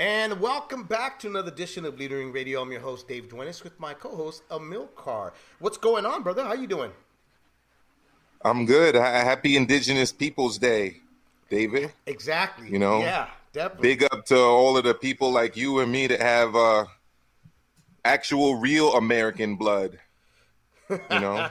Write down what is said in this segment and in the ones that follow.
And welcome back to another edition of Leadering Radio. I'm your host, Dave Duenas, with my co-host, Amilcar. What's going on, brother? How you doing? I'm good. Happy Indigenous Peoples Day, David. Exactly. You know? Yeah, definitely. Big up to all of the people like you and me that have actual, real American blood. You know?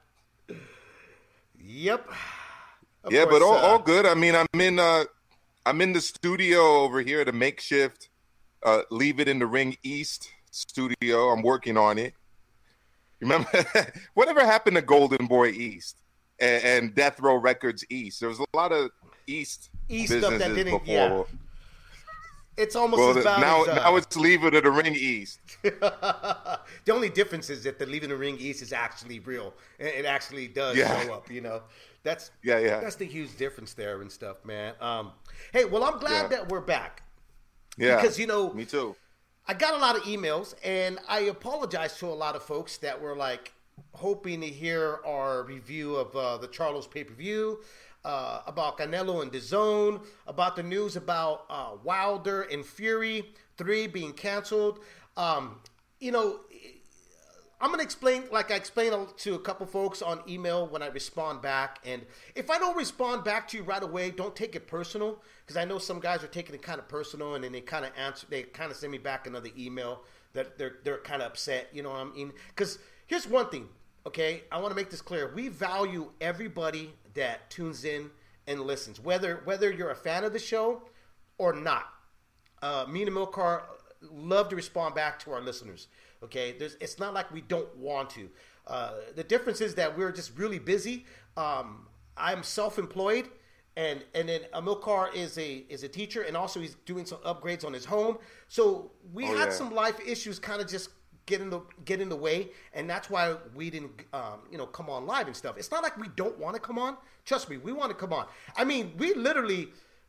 Yep. Yeah, but all good. I mean, I'm in the studio over here, the makeshift Leave It in the Ring East studio. I'm working on it. Remember, whatever happened to Golden Boy East and Death Row Records East? There was a lot of East businesses stuff that didn't, before. yeah. It's almost as bad now it's Leave It in the Ring East. The only difference is that the Leave It in the Ring East is actually real. It actually does show up, you know. That's the huge difference there and stuff, man. Hey, well, I'm glad that we're back. Yeah, because, you know, me too. I got a lot of emails, and I apologize to a lot of folks that were, like, hoping to hear our review of the Charlos pay-per-view, about Canelo and DAZN, about the news about Wilder and Fury 3 being canceled. You know, I'm going to explain, like I explained to a couple folks on email when I respond back. And if I don't respond back to you right away, don't take it personal, because I know some guys are taking it kind of personal, and then they kind of send me back another email that they're kind of upset, you know what I mean? Because here's one thing, okay? I want to make this clear. We value everybody that tunes in and listens, whether you're a fan of the show or not. Me and Amilcar love to respond back to our listeners. Okay, it's not like we don't want to. The difference is that we're just really busy. I'm self-employed, and then Amilcar is a teacher, and also he's doing some upgrades on his home. So we had some life issues kind of just get in the way, and that's why we didn't come on live and stuff. It's not like we don't want to come on. Trust me, we want to come on. I mean, we literally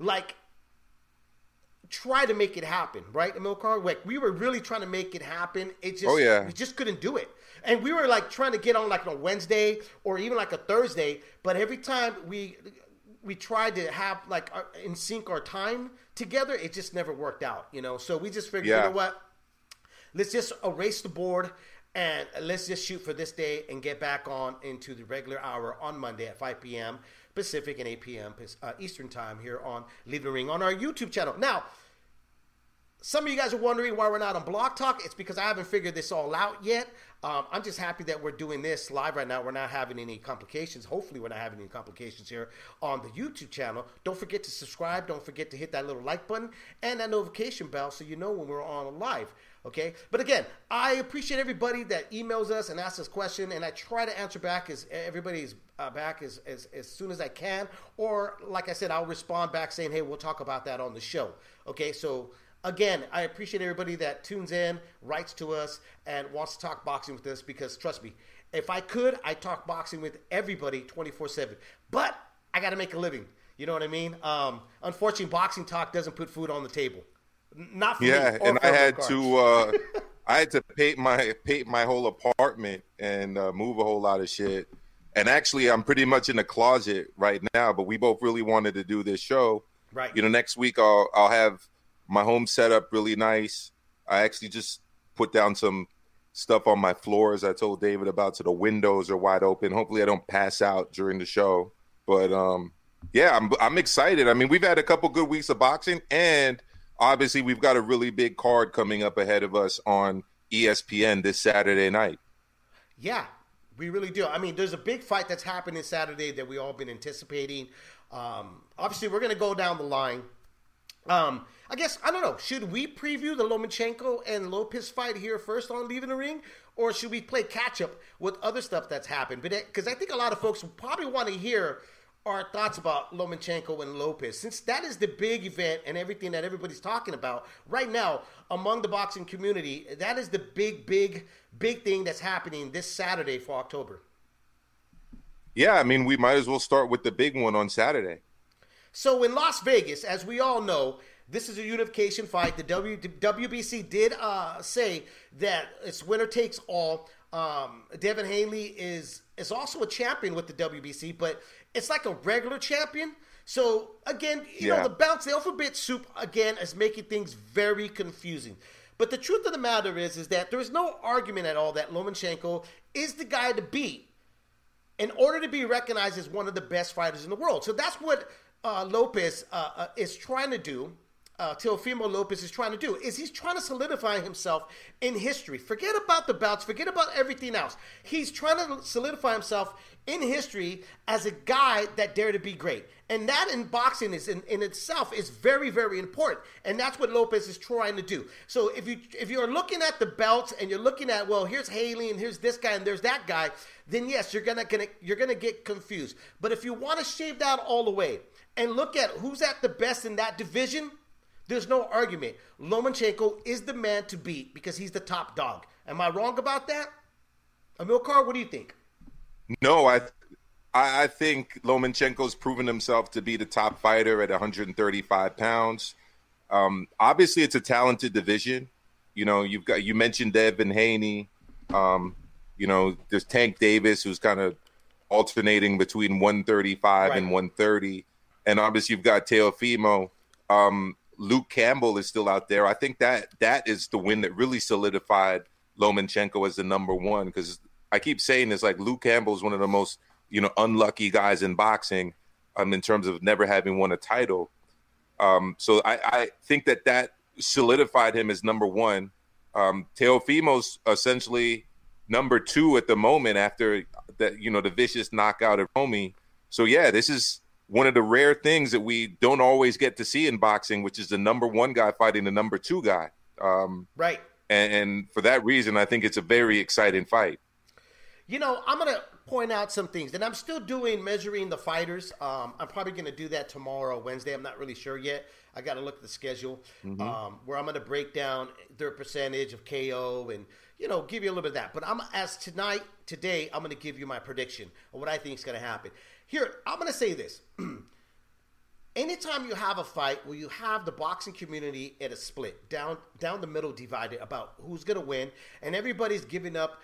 try to make it happen, right, Amilcar? Like, we were really trying to make it happen. It just we just couldn't do it. And we were like trying to get on like on a Wednesday or even like a Thursday, but every time we tried to have like in sync our time together, it just never worked out, you know. So we just figured, you know what? Let's just erase the board and let's just shoot for this day and get back on into the regular hour on Monday at 5 p.m. Pacific and 8 p.m. Eastern time here on Leave the Ring on our YouTube channel. Now, some of you guys are wondering why we're not on Blog Talk. It's because I haven't figured this all out yet. I'm just happy that we're doing this live right now. We're not having any complications. Hopefully, we're not having any complications here on the YouTube channel. Don't forget to subscribe. Don't forget to hit that little like button and that notification bell so you know when we're on live. Okay? But again, I appreciate everybody that emails us and asks us questions, and I try to answer back as everybody's back as soon as I can. Or, like I said, I'll respond back saying, hey, we'll talk about that on the show. Okay? So, again, I appreciate everybody that tunes in, writes to us, and wants to talk boxing with us, because trust me, if I could, I'd talk boxing with everybody 24/7. But I got to make a living. You know what I mean? Unfortunately, boxing talk doesn't put food on the table. Not for me. Yeah, and I had to paint my whole apartment and move a whole lot of shit. And actually, I'm pretty much in the closet right now. But we both really wanted to do this show. Right. You know, next week I'll have my home set up really nice. I actually just put down some stuff on my floors I told David about, so the windows are wide open. Hopefully I don't pass out during the show. But yeah, I'm excited. I mean, we've had a couple good weeks of boxing, and obviously we've got a really big card coming up ahead of us on ESPN this Saturday night. Yeah, we really do. I mean, there's a big fight that's happening Saturday that we all been anticipating. Obviously, we're going to go down the line. I guess, I don't know, should we preview the Lomachenko and Lopez fight here first on Leaving the Ring? Or should we play catch-up with other stuff that's happened? Because I think a lot of folks probably want to hear our thoughts about Lomachenko and Lopez, since that is the big event and everything that everybody's talking about right now among the boxing community. That is the big thing that's happening this Saturday for October. Yeah, I mean, we might as well start with the big one on Saturday. So in Las Vegas, as we all know, this is a unification fight. The WBC did say that it's winner takes all. Devin Haney is also a champion with the WBC, but it's like a regular champion. So, again, you know, the belts, the alphabet soup, again, is making things very confusing. But the truth of the matter is that there is no argument at all that Lomachenko is the guy to beat in order to be recognized as one of the best fighters in the world. So that's what Lopez is trying to do. Teofimo Lopez is trying to do, is he's trying to solidify himself in history. Forget about the bouts, forget about everything else. He's trying to solidify himself in history as a guy that dared to be great. And that in boxing is in itself is very, very important. And that's what Lopez is trying to do. So if you're looking at the belts and you're looking at, well, here's Haley and here's this guy and there's that guy, then yes, you're gonna get confused. But if you want to shave that all away and look at who's at the best in that division, there's no argument. Lomachenko is the man to beat because he's the top dog. Am I wrong about that? Amilcar, what do you think? No, I think Lomachenko's proven himself to be the top fighter at 135 pounds. Obviously, it's a talented division. You know, you mentioned Devin Haney. You know, there's Tank Davis, who's kind of alternating between 135 and 130. And obviously, you've got Teofimo. Luke Campbell is still out there. I think that is the win that really solidified Lomachenko as the number one, because I keep saying this, like, Luke Campbell is one of the most, you know, unlucky guys in boxing in terms of never having won a title. So I think that solidified him as number one. Teofimo's essentially number two at the moment after that, you know, the vicious knockout of Romy. So yeah, this is one of the rare things that we don't always get to see in boxing, which is the number one guy fighting the number two guy. Right. And for that reason, I think it's a very exciting fight. You know, I'm going to point out some things. And I'm still measuring the fighters. I'm probably going to do that tomorrow, Wednesday. I'm not really sure yet. I got to look at the schedule where I'm going to break down their percentage of KO and, you know, give you a little bit of that. But today, I'm going to give you my prediction of what I think is going to happen. Here, I'm going to say this. Anytime you have a fight where you have the boxing community at a split, down the middle divided about who's going to win, and everybody's giving up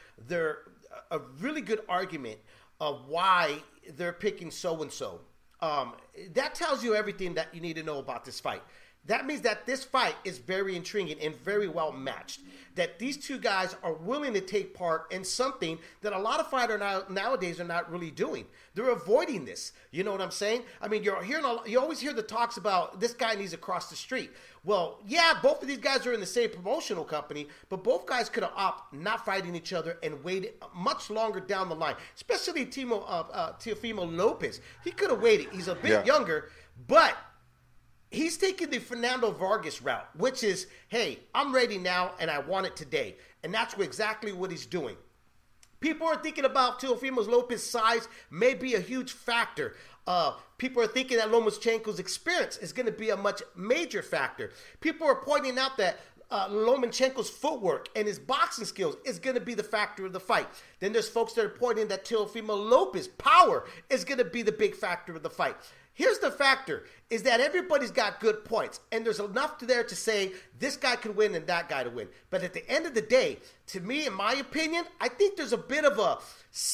a really good argument of why they're picking so-and-so, that tells you everything that you need to know about this fight. That means that this fight is very intriguing and very well matched. That these two guys are willing to take part in something that a lot of fighters nowadays are not really doing. They're avoiding this. You know what I'm saying? I mean, you always hear the talks about this guy needs to cross the street. Well, yeah, both of these guys are in the same promotional company, but both guys could have opted not fighting each other and waited much longer down the line. Especially Teofimo Lopez. He could have waited. He's a bit younger, but he's taking the Fernando Vargas route, which is, hey, I'm ready now and I want it today. And that's exactly what he's doing. People are thinking about Teofimo Lopez's size may be a huge factor. People are thinking that Lomachenko's experience is going to be a much major factor. People are pointing out that Lomachenko's footwork and his boxing skills is going to be the factor of the fight. Then there's folks that are pointing that Teofimo Lopez's power is going to be the big factor of the fight. Here's the factor, is that everybody's got good points, and there's enough there to say this guy can win and that guy to win. But at the end of the day, to me, in my opinion, I think there's a bit of a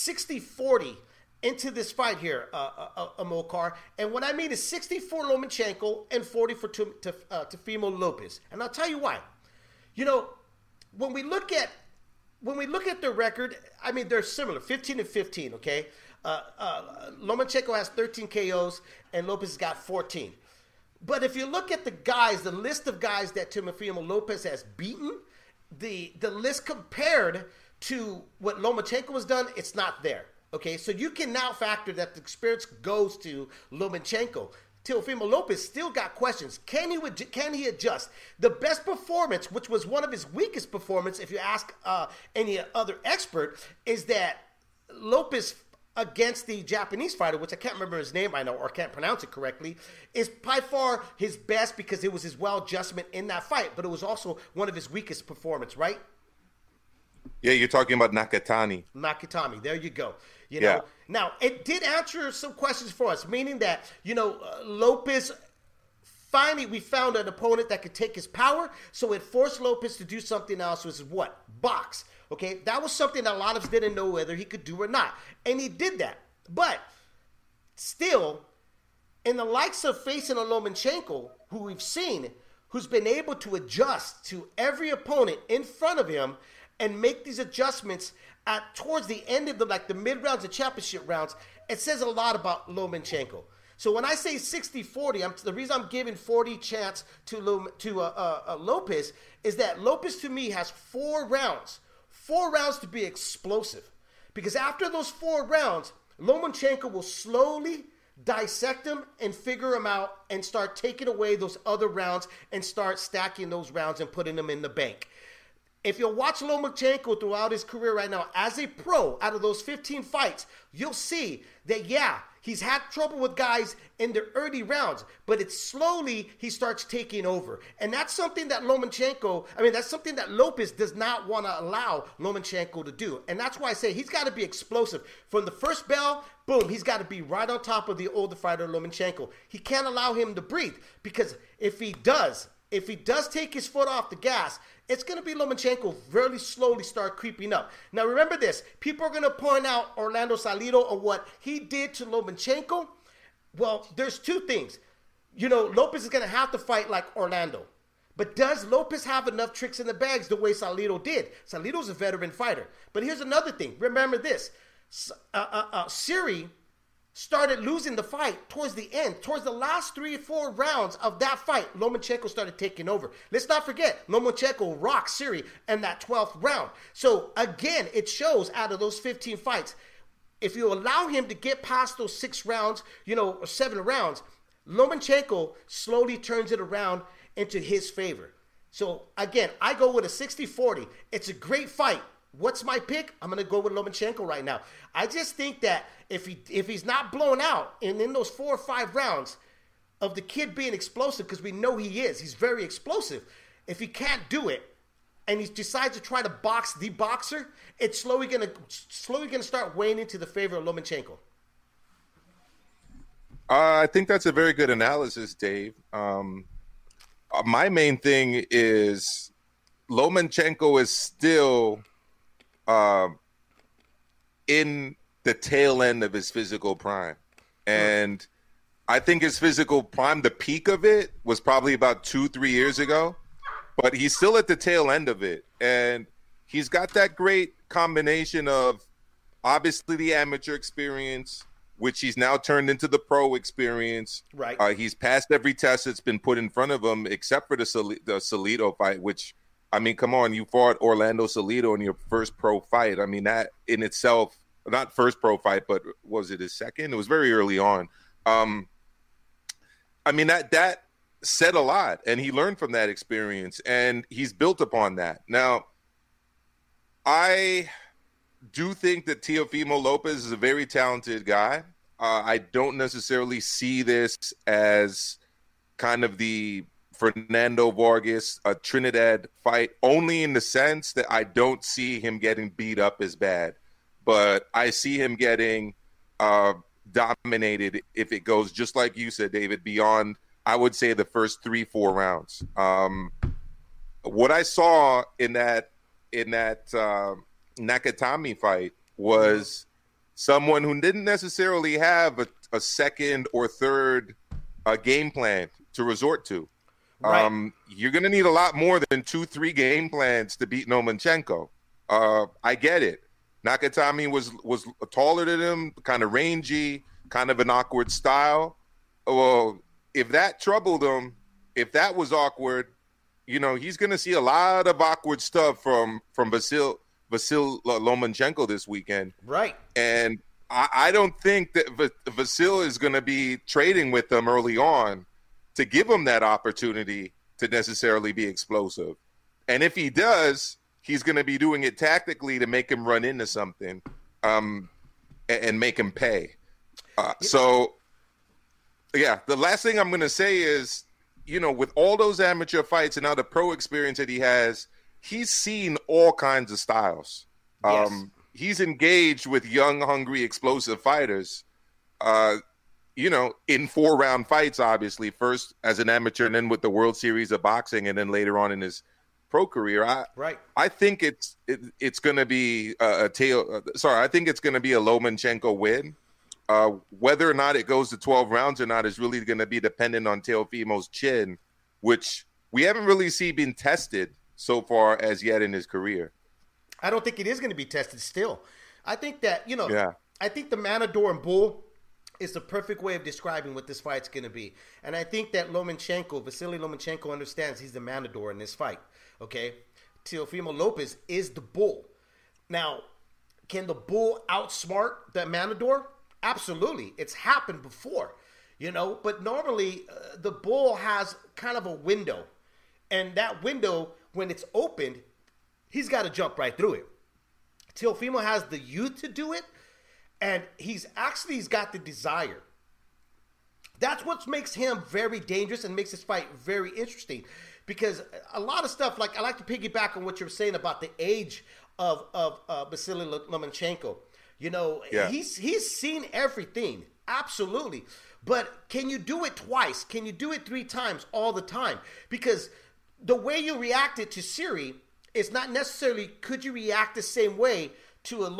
60-40 into this fight here, Amilcar. And what I mean is 60 for Lomachenko and 40 for Teofimo Lopez. And I'll tell you why. You know, when we look at their record, I mean, they're similar, 15-15, okay? Lomachenko has 13 KOs and Lopez has got 14. But if you look at the list of guys that Teofimo Lopez has beaten, the list compared to what Lomachenko has done, it's not there. Okay, so you can now factor that the experience goes to Lomachenko. Teofimo Lopez still got questions. Can he adjust? The best performance, which was one of his weakest performance, if you ask any other expert, is that Lopez against the Japanese fighter, which I can't remember his name, I know, or can't pronounce it correctly, is by far his best because it was his well adjustment in that fight, but it was also one of his weakest performance, right? Yeah, you're talking about Nakatani. Nakatani, there you go. You know, now it did answer some questions for us, meaning that, you know, Lopez, finally we found an opponent that could take his power, so it forced Lopez to do something else, which is what? Box. Okay, that was something that a lot of us didn't know whether he could do or not. And he did that. But still, in the likes of facing a Lomachenko, who we've seen, who's been able to adjust to every opponent in front of him and make these adjustments towards the end of the mid-rounds and championship rounds, it says a lot about Lomachenko. So when I say 60-40, the reason I'm giving 40 chance to Lopez is that Lopez, to me, has 4 rounds to be explosive. Because after those 4 rounds, Lomachenko will slowly dissect him and figure him out and start taking away those other rounds and start stacking those rounds and putting them in the bank. If you watch Lomachenko throughout his career right now as a pro, out of those 15 fights, you'll see that, he's had trouble with guys in the early rounds, but it's slowly he starts taking over. And that's something that that's something that Lopez does not want to allow Lomachenko to do. And that's why I say he's got to be explosive. From the first bell, boom, he's got to be right on top of the older fighter, Lomachenko. He can't allow him to breathe, because if he does take his foot off the gas, it's going to be Lomachenko very slowly start creeping up. Now, remember this. People are going to point out Orlando Salido or what he did to Lomachenko. Well, there's 2 things. Lopez is going to have to fight like Orlando. But does Lopez have enough tricks in the bags the way Salido did? Salido's a veteran fighter. But here's another thing. Remember this. Siri started losing the fight towards the end. Towards the last 3 or 4 rounds of that fight, Lomachenko started taking over. Let's not forget, Lomachenko rocked Siri in that 12th round. So, again, it shows out of those 15 fights, if you allow him to get past those 6 rounds, or 7 rounds, Lomachenko slowly turns it around into his favor. So, again, I go with a 60-40. It's a great fight. What's my pick? I'm going to go with Lomachenko right now. I just think that if he's not blown out and in those 4 or 5 rounds of the kid being explosive, because we know he is, he's very explosive. If he can't do it and he decides to try to box the boxer, it's slowly going to start weighing into the favor of Lomachenko. I think that's a very good analysis, Dave. My main thing is Lomachenko is still in the tail end of his physical prime. And I think his physical prime, the peak of it, was probably about 2-3 years ago. But he's still at the tail end of it. And he's got that great combination of, obviously, the amateur experience, which he's now turned into the pro experience. Right. He's passed every test that's been put in front of him, except for the Salido fight, which, come on, you fought Orlando Salido in your first pro fight. That in itself, not first pro fight, but was it his second? It was very early on. That said a lot, and he learned from that experience, and he's built upon that. Now, I do think that Teofimo Lopez is a very talented guy. I don't necessarily see this as kind of the Fernando Vargas, a Trinidad fight, only in the sense that I don't see him getting beat up as bad. But I see him getting dominated if it goes, just like you said, David, beyond, I would say, the first 3-4 rounds. What I saw in that Nakatani fight was someone who didn't necessarily have a second or third game plan to resort to. Right. You're going to need a lot more than 2-3 game plans to beat Lomachenko. I get it. Nakatani was taller than him, kind of rangy, kind of an awkward style. Well, if that troubled him, if that was awkward, he's going to see a lot of awkward stuff from Vasil Lomachenko this weekend. Right. And I don't think that Vasil is going to be trading with them early on to give him that opportunity to necessarily be explosive. And if he does, he's going to be doing it tactically to make him run into something and make him pay. So, the last thing I'm going to say is, with all those amateur fights and now the pro experience that he has, he's seen all kinds of styles. Yes. He's engaged with young, hungry, explosive fighters, in 4-round fights, obviously, first as an amateur and then with the World Series of Boxing and then later on in his pro career. I think it's going to be I think it's going to be a Lomachenko win. Whether or not it goes to 12 rounds or not is really going to be dependent on Teofimo's chin, which we haven't really seen been tested so far as yet in his career. I don't think it is going to be tested still. I think that, I think the Matador and Bull is the perfect way of describing what this fight's going to be. And I think that Vasily Lomachenko understands he's the Matador in this fight, okay? Teofimo Lopez is the Bull. Now, can the Bull outsmart the Matador? Absolutely. It's happened before, but normally the Bull has kind of a window. And that window, when it's opened, he's got to jump right through it. Teofimo has the youth to do it, and he's got the desire. That's what makes him very dangerous and makes this fight very interesting. Because a lot of stuff, like I like to piggyback on what you're saying about the age of Vasily Lomachenko. He's seen everything, absolutely. But can you do it twice? Can you do it 3 times all the time? Because the way you reacted to Siri is not necessarily could you react the same way to a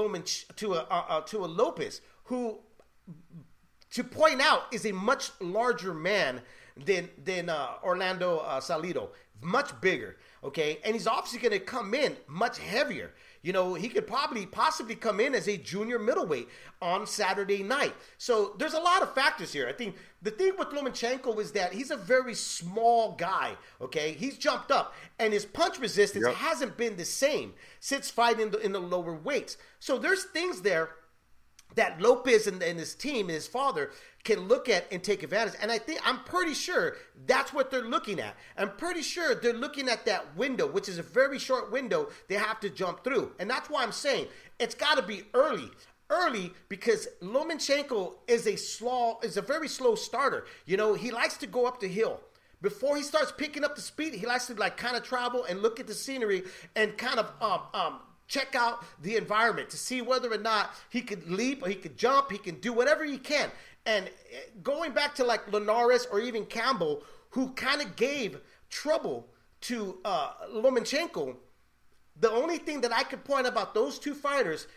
Lopez, who, to point out, is a much larger man than Orlando Salido, much bigger. Okay, and he's obviously going to come in much heavier. He could possibly come in as a junior middleweight on Saturday night. So there's a lot of factors here. I think the thing with Lomachenko is that he's a very small guy, okay? He's jumped up, and his punch resistance hasn't been the same since fighting in the lower weights. So there's things there that Lopez and his team and his father can look at and take advantage. And I'm pretty sure that's what they're looking at. I'm pretty sure they're looking at that window, which is a very short window they have to jump through. And that's why I'm saying it's got to be early because Lomachenko is a very slow starter. He likes to go up the hill. Before he starts picking up the speed, he likes to kind of travel and look at the scenery and kind of check out the environment to see whether or not he could leap or he could jump, he can do whatever he can. And going back to like Linares or even Campbell, who kind of gave trouble to Lomachenko, the only thing that I could point about those two fighters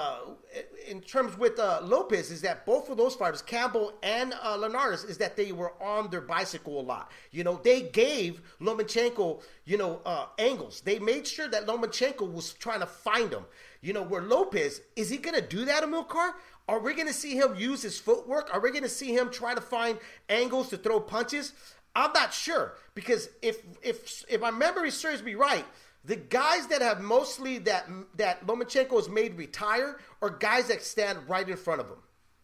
in terms with Lopez is that both of those fighters, Campbell and Linares, is that they were on their bicycle a lot. They gave Lomachenko, angles. They made sure that Lomachenko was trying to find them. Where Lopez, is he going to do that, Amilcar? Are we going to see him use his footwork? Are we going to see him try to find angles to throw punches? I'm not sure, because if my memory serves me right, the guys that have mostly that Lomachenko has made retire are guys that stand right in front of him.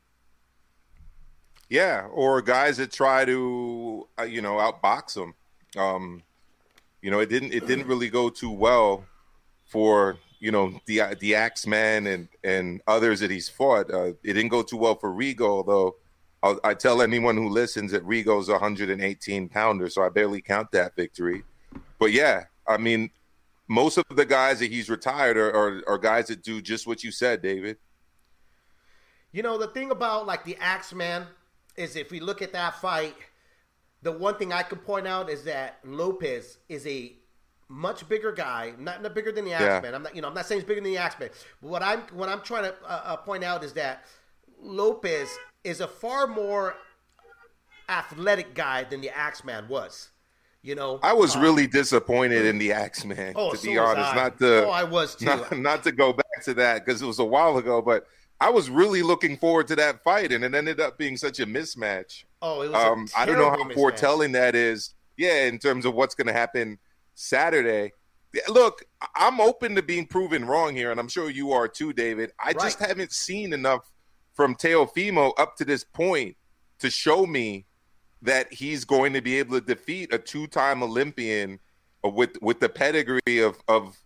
Yeah, or guys that try to outbox him. It didn't really go too well for the Axeman and others that he's fought. It didn't go too well for Rigo, although I tell anyone who listens that Rigo's 118 pounder, so I barely count that victory. But yeah, I mean, most of the guys that he's retired are guys that do just what you said, David. The thing about like the Axeman is if we look at that fight, the one thing I could point out is that Lopez is a much bigger guy, not bigger than the Axeman. I'm not saying he's bigger than the Axeman. But what I'm trying to point out is that Lopez is a far more athletic guy than the Axeman was. I was really disappointed in the Axeman, to be honest. I was too. Not to go back to that because it was a while ago, but I was really looking forward to that fight, and it ended up being such a mismatch. Oh, it was I don't know how foretelling that is. Yeah, in terms of what's going to happen Saturday. Look, I'm open to being proven wrong here, and I'm sure you are too, David. I just haven't seen enough from Teofimo up to this point to show me that he's going to be able to defeat a 2-time Olympian with the pedigree of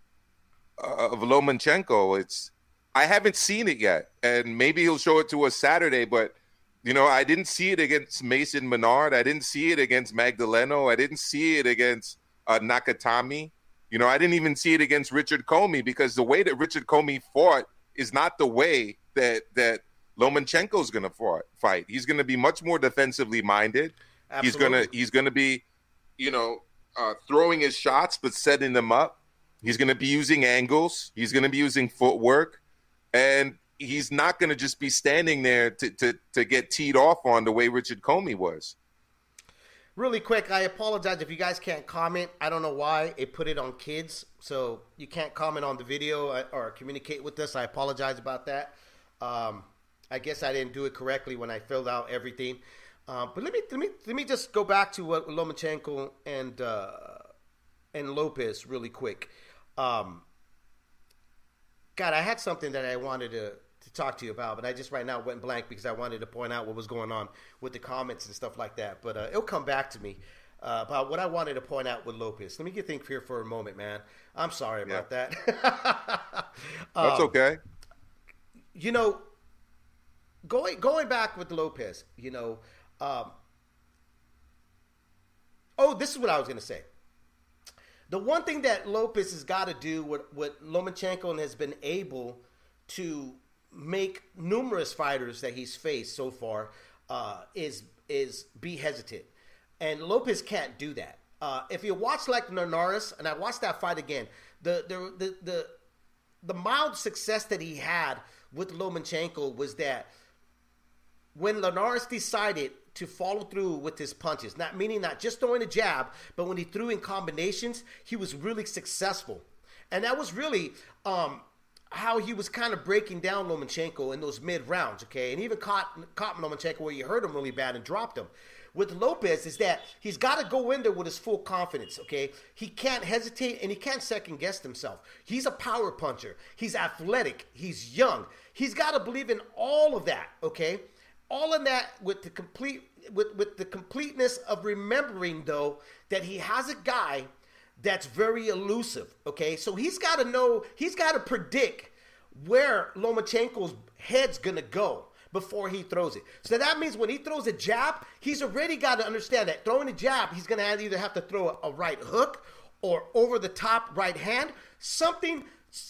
Lomachenko. I haven't seen it yet, and maybe he'll show it to us Saturday. But I didn't see it against Mason Menard. I didn't see it against Magdaleno. I didn't see it against Nakatami. I didn't even see it against Richard Comey, because the way that Richard Comey fought is not the way that Lomachenko's going to fight. He's going to be much more defensively minded. Absolutely. He's gonna be, throwing his shots but setting them up. He's gonna be using angles. He's gonna be using footwork, and he's not going to just be standing there to get teed off on the way Richard Comey was. Really quick, I apologize if you guys can't comment. I don't know why it put it on kids, so you can't comment on the video or communicate with us. I apologize about that. I guess I didn't do it correctly when I filled out everything. But let me just go back to what Lomachenko and Lopez really quick. God, I had something that I wanted to talk to you about, but I just right now went blank because I wanted to point out what was going on with the comments and stuff like that. But it'll come back to me about what I wanted to point out with Lopez. Let me get think here for a moment, man. I'm sorry about that. That's okay. You know, going back with Lopez, you know, this is what I was going to say. The one thing that Lopez has got to do, what Lomachenko has been able to make numerous fighters that he's faced so far, is be hesitant. And Lopez can't do that. If you watch like Linares, and I watched that fight again, the mild success that he had with Lomachenko was that when Linares decided to follow through with his punches, not just throwing a jab, but when he threw in combinations, he was really successful. And that was really how he was kind of breaking down Lomachenko in those mid rounds, okay? And even caught Lomachenko where he hurt him really bad and dropped him. With Lopez is that he's got to go in there with his full confidence, okay? He can't hesitate and he can't second guess himself. He's a power puncher. He's athletic. He's young. He's got to believe in all of that, okay? All of that with the completeness of remembering, though, that he has a guy that's very elusive, okay? So he's got to know, he's got to predict where Lomachenko's head's going to go before he throws it. So that means when he throws a jab, he's already got to understand that throwing a jab, he's going to either have to throw a right hook or over the top right hand, something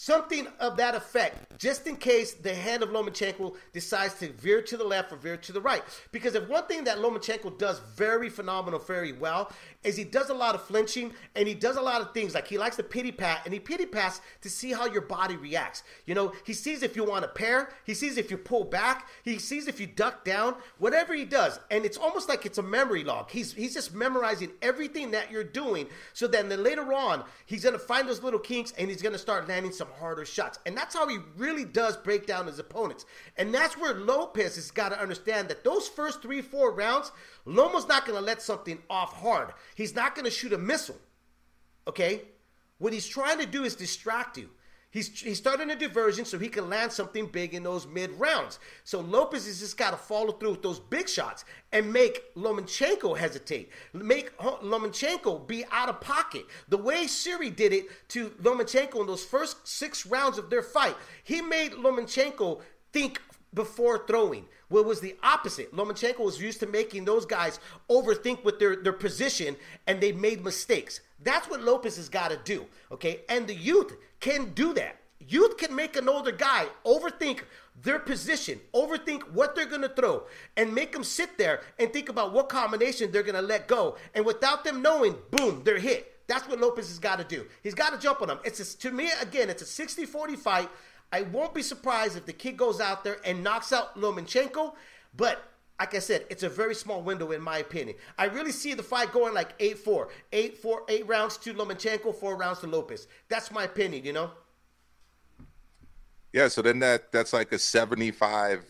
of that effect, just in case the hand of Lomachenko decides to veer to the left or veer to the right. Because if one thing that Lomachenko does very phenomenal, very well, is he does a lot of flinching and he does a lot of things. Like he likes to pity pat, and he pity pats to see how your body reacts. You know, he sees if you want to pair, he sees if you pull back, he sees if you duck down, whatever he does. And it's almost like it's a memory log. He's just memorizing everything that you're doing, so then later on, he's going to find those little kinks and he's going to start landing some harder shots. And that's how he really does break down his opponents. And that's where Lopez has got to understand that those first 3-4 rounds, Loma's not going to let something off hard. He's not going to shoot a missile. Okay? What he's trying to do is distract you. He's starting a diversion so he can land something big in those mid rounds. So Lopez has just got to follow through with those big shots and make Lomachenko hesitate. Make Lomachenko be out of pocket. The way Siri did it to Lomachenko in those first 6 rounds of their fight, he made Lomachenko think before throwing. Well, it was the opposite. Lomachenko was used to making those guys overthink with their position, and they made mistakes. That's what Lopez has got to do, okay? And the youth can do that. Youth can make an older guy overthink their position, overthink what they're going to throw, and make them sit there and think about what combination they're going to let go. And without them knowing, boom, they're hit. That's what Lopez has got to do. He's got to jump on them. To me, again, it's a 60-40 fight. I won't be surprised if the kid goes out there and knocks out Lomachenko, but like I said, it's a very small window in my opinion. I really see the fight going like 8-4. 8 rounds to Lomachenko, 4 rounds to Lopez. That's my opinion, you know? Yeah, so then that's like a 75-25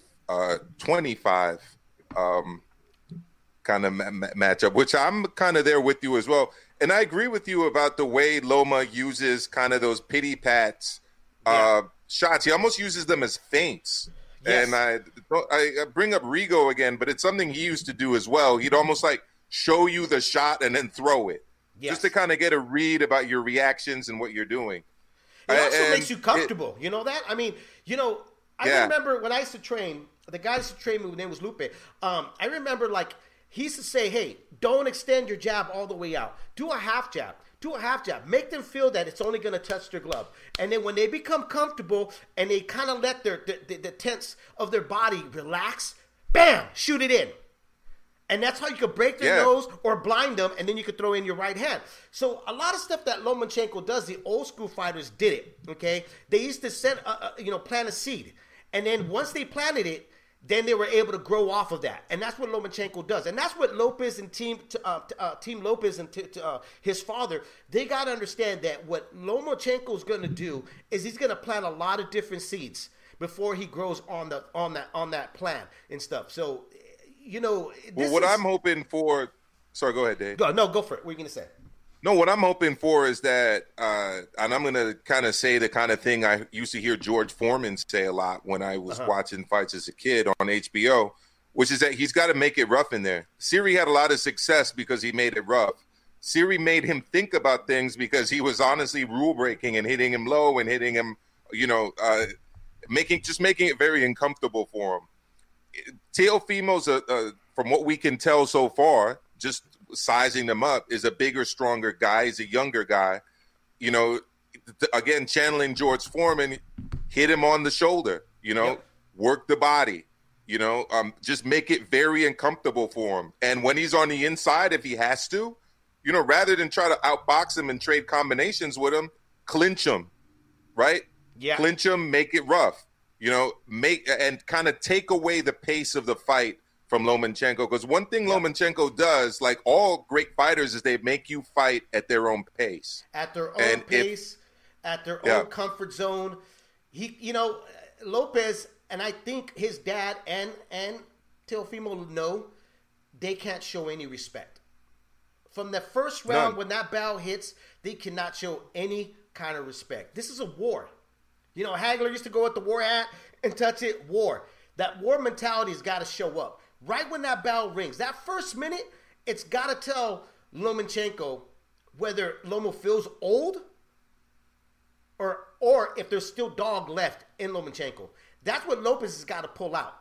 kind of matchup, which I'm kind of there with you as well. And I agree with you about the way Loma uses kind of those pity pats shots. He almost uses them as feints. Yes. And I bring up Rigo again, but it's something he used to do as well. He'd almost like show you the shot and then throw it, just to kind of get a read about your reactions and what you're doing. It also makes you comfortable. You know that? I mean, you know, I remember when I used to train, the guy used to train me, his name was Lupe. I remember like he used to say, hey, don't extend your jab all the way out. Do a half jab. Do a half jab. Make them feel that it's only going to touch their glove. And then when they become comfortable and they kind of let the tense of their body relax, bam, shoot it in. And that's how you could break their nose or blind them, and then you could throw in your right hand. So a lot of stuff that Lomachenko does, the old school fighters did it, okay? They used to plant a seed. And then once they planted it, then they were able to grow off of that. And that's what Lomachenko does. And that's what Lopez and Team Lopez and his father, they got to understand that what Lomachenko is going to do is he's going to plant a lot of different seeds before he grows on that plant and stuff. So, I'm hoping for – sorry, go ahead, Dave. Go for it. What are you going to say? No, what I'm hoping for is that, and I'm going to kind of say the kind of thing I used to hear George Foreman say a lot when I was watching fights as a kid on HBO, which is that he's got to make it rough in there. Siri had a lot of success because he made it rough. Siri made him think about things because he was honestly rule breaking and hitting him low and hitting him, making it very uncomfortable for him. Teofimo's, from what we can tell so far, just sizing them up, is a bigger, stronger guy. He's a younger guy. Again, channeling George Foreman, hit him on the shoulder, work the body, just make it very uncomfortable for him. And when he's on the inside, if he has to, rather than try to outbox him and trade combinations with him, clinch him, right? Yeah. Clinch him, make it rough, and kind of take away the pace of the fight from Lomachenko, because one thing Lomachenko does, like all great fighters, is they make you fight at their own pace. At their own pace, at their own comfort zone. Lopez, and I think his dad and Teofimo know, they can't show any respect. From the first round, when that bell hits, they cannot show any kind of respect. This is a war. Hagler used to go with the war hat and touch it, war. That war mentality has got to show up. Right when that bell rings, that first minute, it's got to tell Lomachenko whether Lomo feels old or if there's still dog left in Lomachenko. That's what Lopez has got to pull out.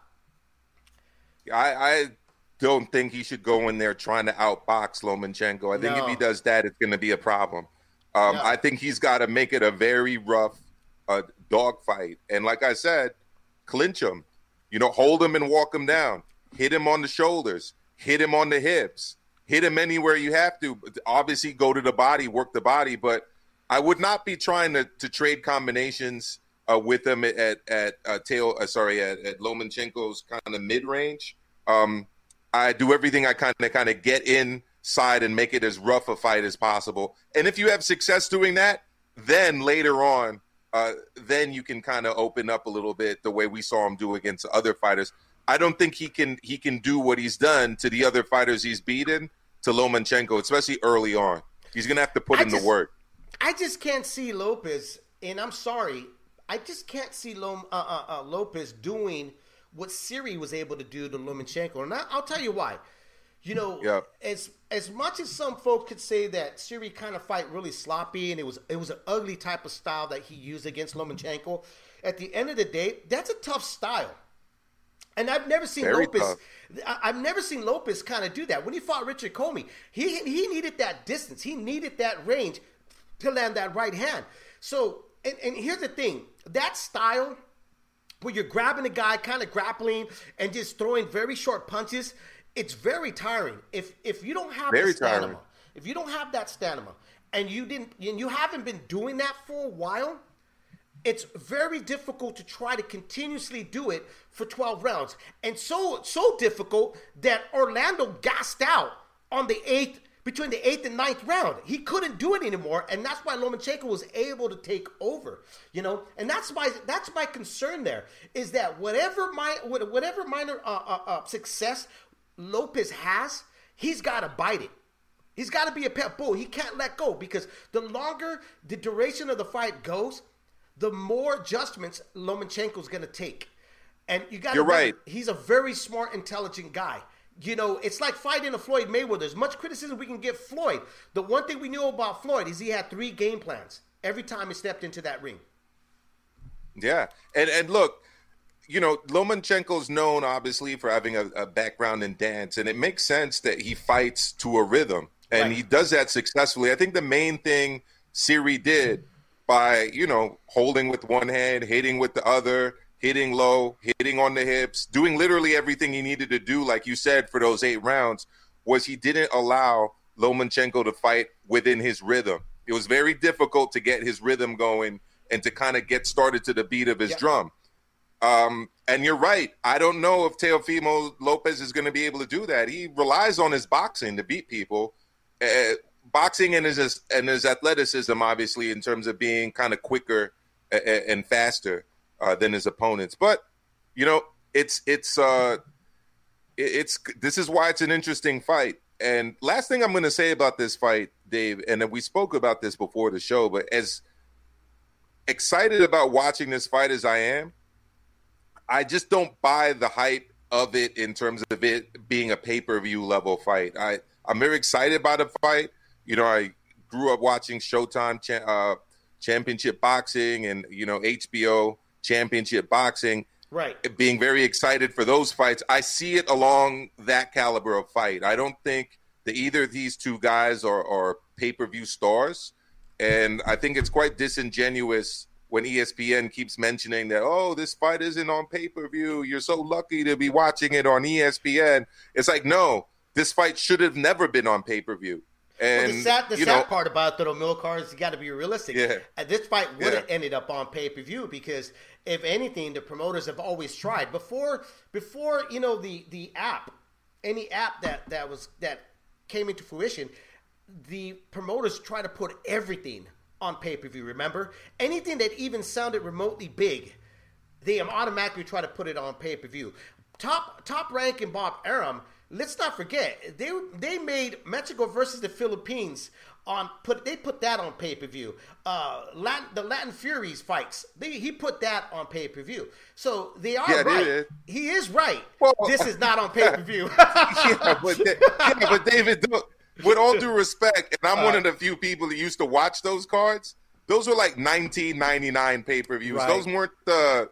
I don't think he should go in there trying to outbox Lomachenko. I think if he does that, it's going to be a problem. I think he's got to make it a very rough dog fight. And like I said, clinch him. Hold him and walk him down. Hit him on the shoulders, hit him on the hips, hit him anywhere you have to. Obviously, go to the body, work the body. But I would not be trying to trade combinations with him at Lomachenko's kind of mid range. I do everything I kind of get inside and make it as rough a fight as possible. And if you have success doing that, then later on, then you can kind of open up a little bit the way we saw him do against other fighters. I don't think he can do what he's done to the other fighters he's beaten to Lomachenko, especially early on. He's going to have to put in the work. I just can't see Lopez, and I'm sorry, I just can't see Lopez doing what Siri was able to do to Lomachenko. And I'll tell you why. As much as some folks could say that Siri kind of fight really sloppy and it was an ugly type of style that he used against Lomachenko, at the end of the day, that's a tough style. And I've never seen Lopez kind of do that. When he fought Richard Comey, he needed that distance. He needed that range to land that right hand. So, and here's the thing. That style where you're grabbing a guy, kind of grappling and just throwing very short punches, it's very tiring. If you don't have that stamina, and you haven't been doing that for a while, it's very difficult to try to continuously do it for 12 rounds. And so difficult that Orlando gassed out on between the 8th and 9th round. He couldn't do it anymore, and that's why Lomachenko was able to take over. And that's my concern there, is that whatever minor success Lopez has, he's got to bite it. He's got to be a pet bull. He can't let go, because the longer the duration of the fight goes, the more adjustments Lomachenko's going to take. And you got to remember, right, he's a very smart, intelligent guy. It's like fighting a Floyd Mayweather. As much criticism we can give Floyd, the one thing we knew about Floyd is he had 3 game plans every time he stepped into that ring. Yeah. And look, Lomachenko's known, obviously, for having a background in dance, and it makes sense that he fights to a rhythm, and he does that successfully. I think the main thing Siri did by, holding with one hand, hitting with the other, hitting low, hitting on the hips, doing literally everything he needed to do, like you said, for those 8 rounds, was he didn't allow Lomachenko to fight within his rhythm. It was very difficult to get his rhythm going and to kind of get started to the beat of his drum. And you're right. I don't know if Teofimo Lopez is going to be able to do that. He relies on his boxing to beat people. Boxing and his athleticism, obviously, in terms of being kind of quicker and faster than his opponents. But this is why it's an interesting fight. And last thing I'm going to say about this fight, Dave, and we spoke about this before the show, but as excited about watching this fight as I am, I just don't buy the hype of it in terms of it being a pay-per-view level fight. I'm very excited about the fight. I grew up watching Showtime Championship Boxing and, HBO Championship Boxing. Right. Being very excited for those fights. I see it along that caliber of fight. I don't think that either of these two guys are pay-per-view stars. And I think it's quite disingenuous when ESPN keeps mentioning that, oh, this fight isn't on pay-per-view. You're so lucky to be watching it on ESPN. It's like, no, this fight should have never been on pay-per-view. And the sad part about the Milcar is you got to be realistic. Yeah. This fight would have ended up on pay-per-view because, if anything, the promoters have always tried. Before the app, any app that came into fruition, the promoters try to put everything on pay-per-view, remember? Anything that even sounded remotely big, they automatically try to put it on pay-per-view. Top Rank and Bob Arum, let's not forget, they made Mexico versus the Philippines they put that on pay-per-view. The Latin Furies fights, he put that on pay-per-view. So they are right. He is right. Well, this is not on pay-per-view. but David, with all due respect, and I'm one of the few people that used to watch those cards, those were like $19.99 pay-per-views. Right. Those weren't the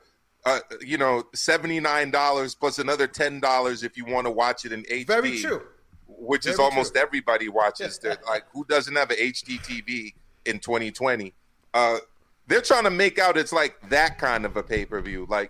$79 plus another $10 if you want to watch it in HD. Very true. Which is almost everybody watches. Like, who doesn't have an HD TV in 2020? They're trying to make out it's like that kind of a pay-per-view. Like,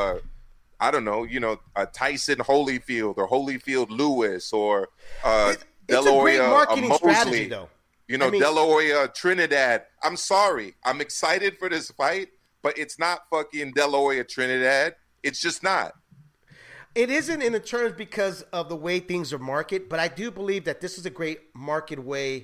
I don't know, Tyson Holyfield or Holyfield Lewis or De La Hoya Mosley. Strategy, though. De La Hoya Trinidad. I'm sorry. I'm excited for this fight, but it's not fucking De La Hoya Trinidad. It's just not. It isn't in the terms because of the way things are marketed, but I do believe that this is a great marketing way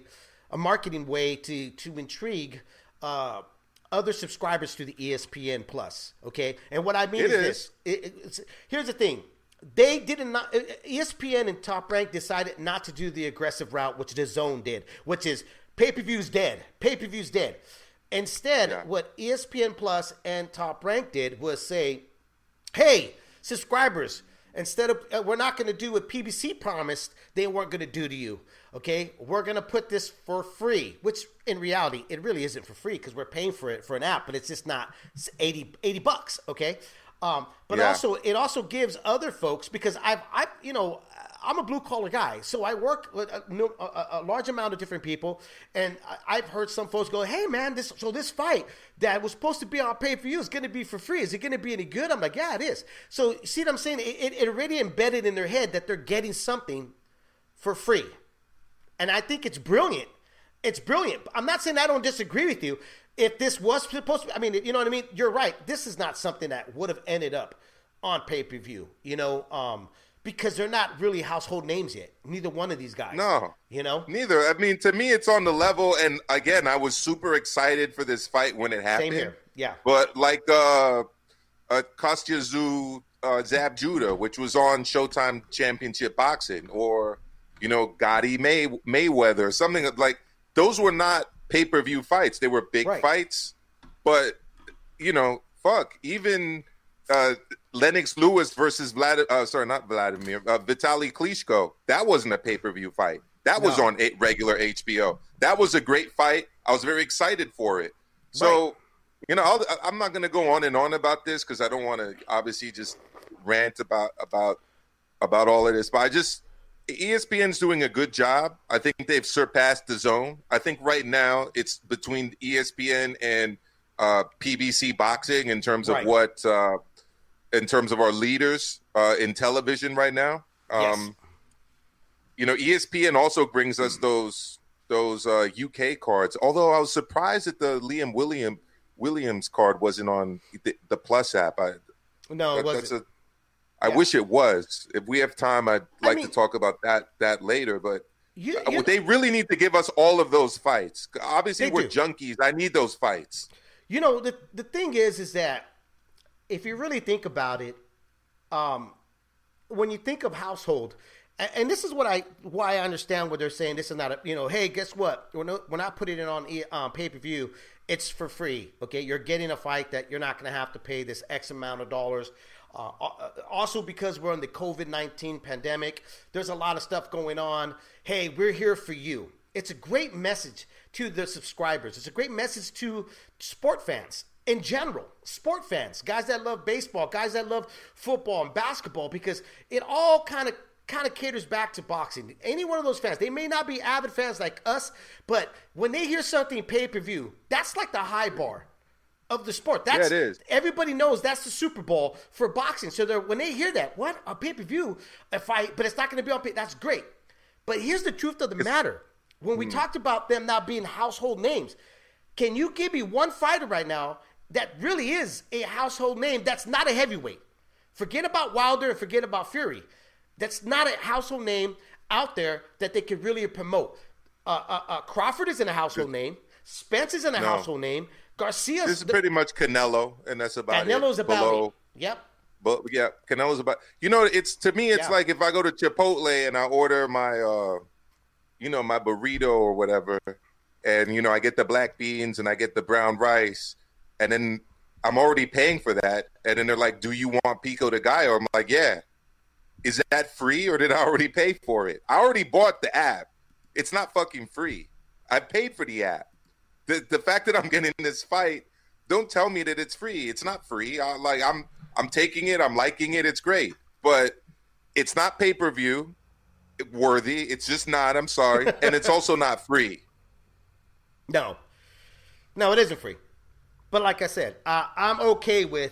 to intrigue other subscribers to the ESPN Plus. Okay, and what I mean is this: here's the thing. They ESPN and Top Rank decided not to do the aggressive route, which the Zone did, which is pay-per-view's dead. Pay-per-view's dead. Instead, what ESPN Plus and Top Rank did was say, hey, subscribers, instead of we're not going to do what PBC promised they weren't going to do to you, okay? We're going to put this for free, which in reality, it really isn't for free because we're paying for it for an app, but it's just not $80, okay? Also, it also gives other folks, because I'm a blue collar guy, so I work with a large amount of different people, and I've heard some folks go, "Hey man, this fight that was supposed to be on pay-per-view is going to be for free. Is it going to be any good?" I'm like, "Yeah, it is." So see what I'm saying? It already embedded in their head that they're getting something for free, and I think it's brilliant. It's brilliant. I'm not saying I don't disagree with you. If this was supposed to, you know what I mean? You're right. This is not something that would have ended up on pay-per-view, because they're not really household names yet. Neither one of these guys. No. Neither. To me, it's on the level, and again, I was super excited for this fight when it happened. Same here, yeah. But like Kostya Tszyu, Zab Judah, which was on Showtime Championship Boxing, or, Gotti Mayweather, something like, those were not pay-per-view fights. They were big fights, but even Lennox Lewis versus Vitaly Klitschko, that wasn't a pay-per-view fight. That was on regular HBO. That was a great fight. I was very excited for it. So, I'm not going to go on and on about this because I don't want to obviously just rant about all of this, but ESPN's doing a good job. I think they've surpassed the Zone. I think right now it's between ESPN and PBC Boxing in terms of in terms of our leaders in television right now. Yes. ESPN also brings us those UK cards. Although I was surprised that the Liam Williams card wasn't on the Plus app. No, it wasn't. I wish it was. If we have time, I'd like to talk about that later. But they really need to give us all of those fights. Obviously, we're junkies. I need those fights. You know, the thing is that if you really think about it, when you think of household, and this is why I understand what they're saying. This is not a, hey, guess what? When I put it in on pay-per-view, it's for free. Okay, you're getting a fight that you're not going to have to pay this X amount of dollars. Also, because we're in the COVID-19 pandemic, there's a lot of stuff going on. Hey, we're here for you. It's a great message to the subscribers. It's a great message to sport fans in general, sport fans, guys that love baseball, guys that love football and basketball, because it all kind of caters back to boxing. Any one of those fans, they may not be avid fans like us, but when they hear something pay-per-view, that's like the high bar of the sport. It is. Everybody knows that's the Super Bowl for boxing. So when they hear that, what, a pay-per-view, a fight, but it's not going to be on pay, that's great. But here's the truth of the matter. When we talked about them not being household names, can you give me one fighter right now that really is a household name that's not a heavyweight? Forget about Wilder and forget about Fury. That's not a household name out there that they could really promote. Crawford isn't a household name. Spence isn't a household name. Garcia. This is pretty much Canelo, and that's about Canelo's about it. Yep. But yeah, Canelo's about. It's to me, it's like if I go to Chipotle and I order my, my burrito or whatever, and I get the black beans and I get the brown rice, and then I'm already paying for that, and then they're like, "Do you want pico de gallo?" I'm like, "Yeah." Is that free or did I already pay for it? I already bought the app. It's not fucking free. I paid for the app. The fact that I'm getting this fight, don't tell me that it's free. It's not free. I'm taking it. I'm liking it. It's great. But it's not pay-per-view worthy. It's just not. I'm sorry. And it's also not free. No, it isn't free. But like I said, I'm okay with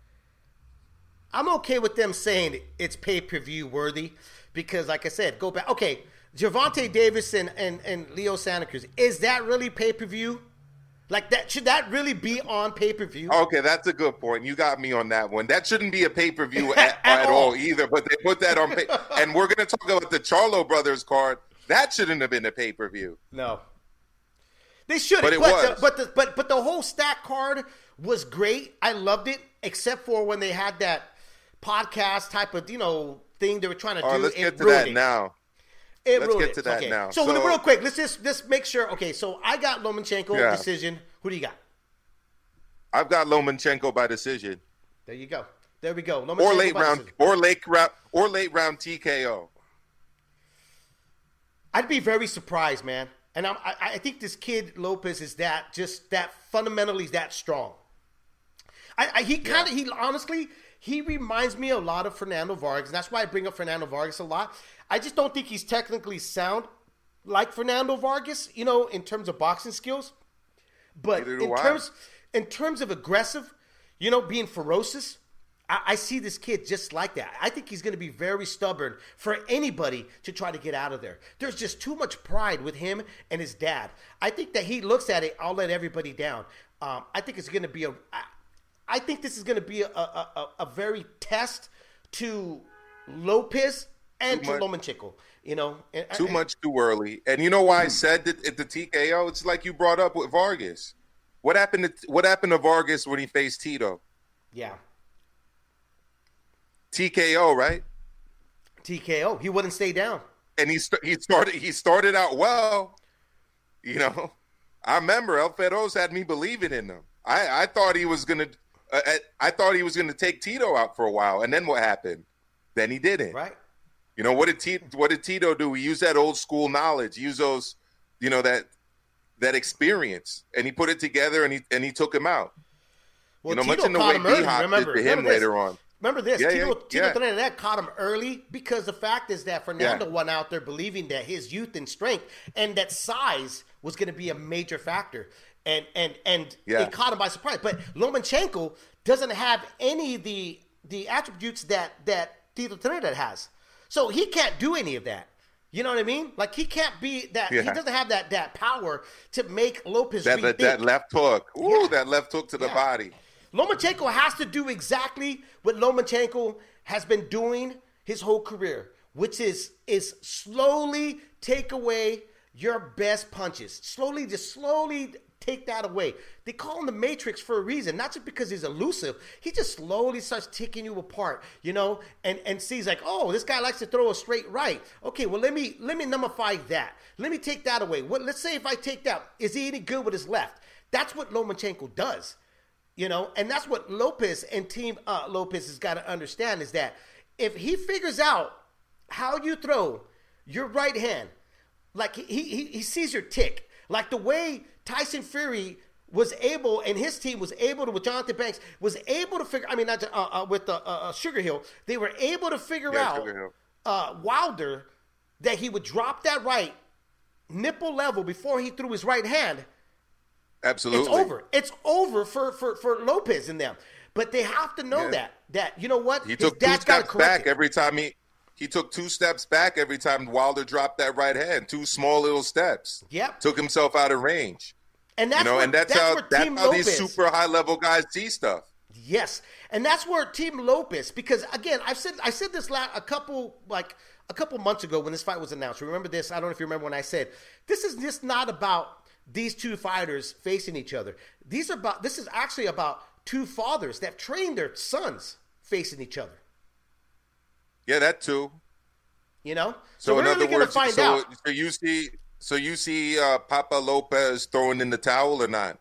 them saying it's pay-per-view worthy because, like I said, go back. Okay, Gervonta Davis and Leo Santa Cruz, is that really pay-per-view? Like that, should that really be on pay-per-view? Okay, that's a good point. You got me on that one. That shouldn't be a pay-per-view at all either, but they put that on and we're going to talk about the Charlo brothers card. That shouldn't have been a pay-per-view. No. They should have. But it was. But the whole stack card was great. I loved it, except for when they had that podcast type of, thing they were trying to do. Let's get to that now. Let's get to that now. So real quick, let's just make sure. Okay, so I got Lomachenko decision. Who do you got? I've got Lomachenko by decision. There you go. There we go. Or late round TKO. I'd be very surprised, man. And I think this kid Lopez is that fundamentally that strong. He reminds me a lot of Fernando Vargas. And that's why I bring up Fernando Vargas a lot. I just don't think he's technically sound like Fernando Vargas, in terms of boxing skills. But in terms of aggressive, being ferocious, I see this kid just like that. I think he's going to be very stubborn for anybody to try to get out of there. There's just too much pride with him and his dad. I think that he looks at it, I'll let everybody down. I think it's going to be I think this is going to be a very test to Lopez and to Lomachenko. Too much too early. And you know why I said that at the TKO? It's like you brought up with Vargas. What happened to Vargas when he faced Tito? Yeah. TKO, right? TKO. He wouldn't stay down. And he started out well. I remember El Feroz had me believing in him. I thought he was gonna take Tito out for a while, and then what happened? Then he didn't. Right. What did Tito do? He used that old school knowledge, use those, that experience, and he put it together, and he took him out. Well, much in the way B-Hop did to him later on. Remember this, Tito Trinidad caught him early because the fact is that Fernando went out there believing that his youth and strength and that size was going to be a major factor. And it caught him by surprise. But Lomachenko doesn't have any of the attributes that Tito Trinidad has. So he can't do any of that. You know what I mean? Like he can't be that. Yeah. He doesn't have that power to make Lopez rethink. That left hook. Ooh, that left hook to the body. Lomachenko has to do exactly what Lomachenko has been doing his whole career, which is slowly take away your best punches. Slowly take that away. They call him the Matrix for a reason, not just because he's elusive. He just slowly starts taking you apart, and sees like, oh, this guy likes to throw a straight right. Okay, well, let me nullify that. Let me take that away. Let's say if I take that, is he any good with his left? That's what Lomachenko does, and that's what Lopez and Team Lopez has got to understand is that if he figures out how you throw your right hand, like he sees your tick, like the way Tyson Fury was able, and his team was able to, with Jonathan Banks, was able to figure, with Sugar Hill, they were able to figure out Wilder, that he would drop that right nipple level before he threw his right hand. Absolutely. It's over for Lopez and them. But they have to know that you know what? He took 2 steps back every time he took 2 steps back every time Wilder dropped that right hand. 2 small little steps. Yep. Took himself out of range. And that's how these super high level guys see stuff. Yes. And that's where Team Lopez, because again, I said this a couple months ago when this fight was announced. Remember this? I don't know if you remember when I said this is just not about these 2 fighters facing each other. This is actually about 2 fathers that trained their sons facing each other. Yeah, that too. So we're really going to find out. So you see Papa Lopez throwing in the towel or not?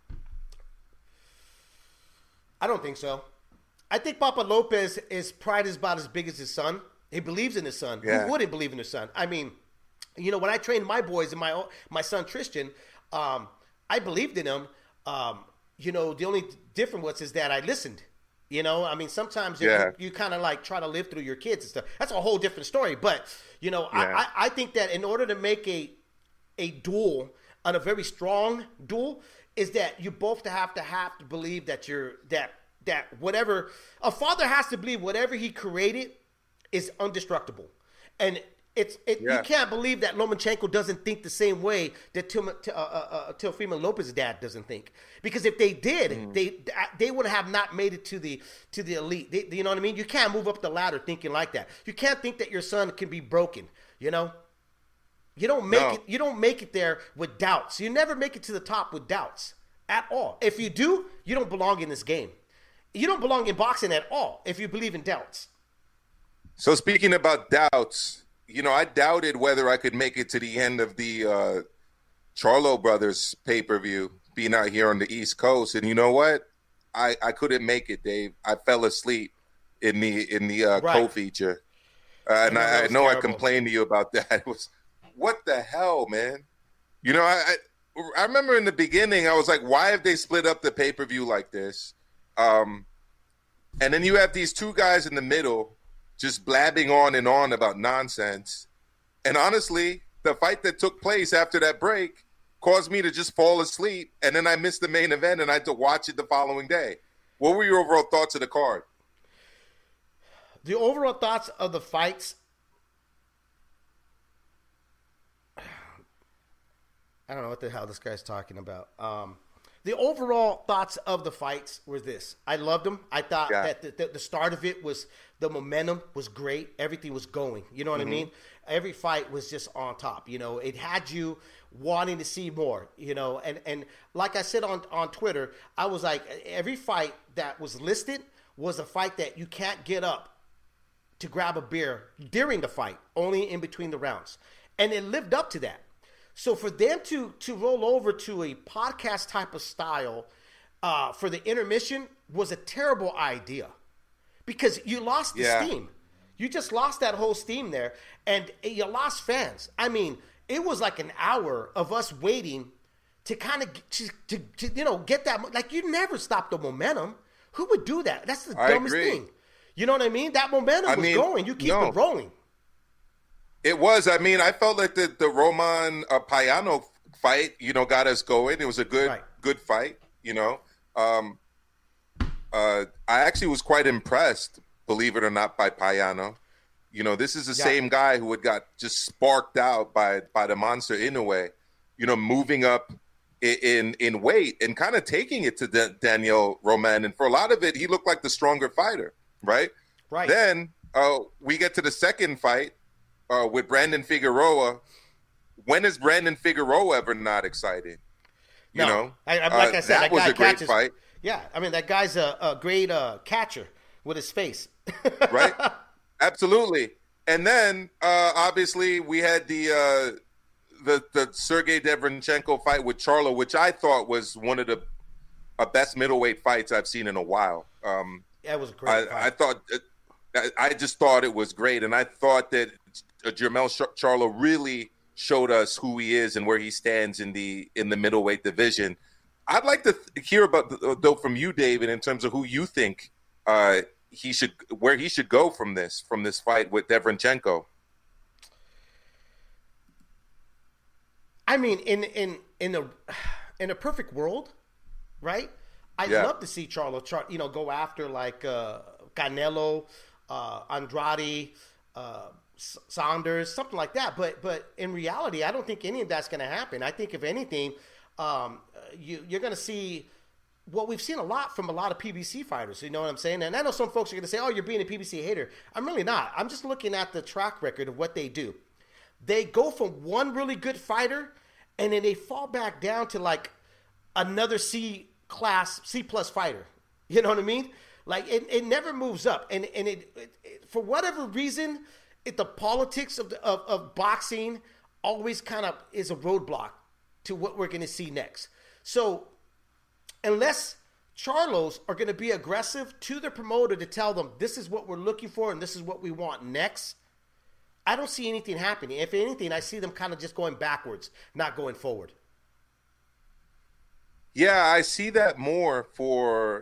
I don't think so. I think Papa Lopez' pride is about as big as his son. He believes in his son. Yeah. Who wouldn't believe in his son? I mean, when I trained my boys and my son Tristan, I believed in him. The only difference is that I listened. Sometimes you kind of like try to live through your kids and stuff. That's a whole different story. But, I think that in order to make a duel, and a very strong duel, is that you both have to believe that that whatever a father has to believe, whatever he created is indestructible. And you can't believe that Lomachenko doesn't think the same way that Teofimo Lopez's dad doesn't think. Because if they did, they would have not made it to the elite. You know what I mean? You can't move up the ladder thinking like that. You can't think that your son can be broken. You don't make it. You don't make it there with doubts. You never make it to the top with doubts at all. If you do, you don't belong in this game. You don't belong in boxing at all if you believe in doubts. So speaking about doubts. I doubted whether I could make it to the end of the Charlo Brothers pay-per-view, being out here on the East Coast. And you know what? I couldn't make it, Dave. I fell asleep in the co-feature. And I know I complained to you about that. It was, what the hell, man? I remember in the beginning, I was like, why have they split up the pay-per-view like this? And then you have these 2 guys in the middle just blabbing on and on about nonsense. And honestly, the fight that took place after that break caused me to just fall asleep. And then I missed the main event and I had to watch it the following day. What were your overall thoughts of the card? The overall thoughts of the fights, I don't know what the hell this guy's talking about. The overall thoughts of the fights were this. I loved them. I thought that the start of it was, the momentum was great. Everything was going. You know what I mean? Every fight was just on top. It had you wanting to see more. And like I said on Twitter, I was like, every fight that was listed was a fight that you can't get up to grab a beer during the fight, only in between the rounds. And it lived up to that. So for them to roll over to a podcast type of style for the intermission was a terrible idea, because you lost the steam. You just lost that whole steam there, and you lost fans. I mean, it was like an hour of us waiting to kind of to get that. Like, you never stop the momentum. Who would do that? That's the dumbest thing. You know what I mean? That momentum was going. You keep it rolling. It was. I mean, I felt like the Roman Payano fight, got us going. It was a good fight. I actually was quite impressed, believe it or not, by Payano. This is the same guy who had got just sparked out by the monster Inoue. Moving up in weight and kind of taking it to Daniel Roman. And for a lot of it, he looked like the stronger fighter, right? Right. Then we get to the second fight with Brandon Figueroa. When is Brandon Figueroa ever not exciting? You know? Like I said, that was guy a great catches, fight. Yeah, I mean, that guy's a great catcher with his face. Right? Absolutely. And then, obviously, we had the Sergey Derevyanchenko fight with Charlo, which I thought was one of the best middleweight fights I've seen in a while. That was a great fight. I just thought it was great, and I thought that Jermell Charlo really showed us who he is and where he stands in the middleweight division. I'd like to hear about though from you, David, in terms of who you think where he should go from this fight with Derevyanchenko. I mean, in a perfect world, right? I'd love to see Charlo, go after like Canelo, Andrade, Saunders, something like that. But in reality, I don't think any of that's going to happen. I think if anything, you're going to see what we've seen a lot from a lot of PBC fighters. You know what I'm saying? And I know some folks are going to say, "Oh, you're being a PBC hater." I'm really not. I'm just looking at the track record of what they do. They go from one really good fighter, and then they fall back down to like another C+ fighter. You know what I mean? Like it never moves up, and it for whatever reason, the politics of boxing always kind of is a roadblock to what we're going to see next. So unless Charlos are going to be aggressive to the promoter to tell them this is what we're looking for and this is what we want next, I don't see anything happening. If anything, I see them kind of just going backwards, not going forward. Yeah, I see that more for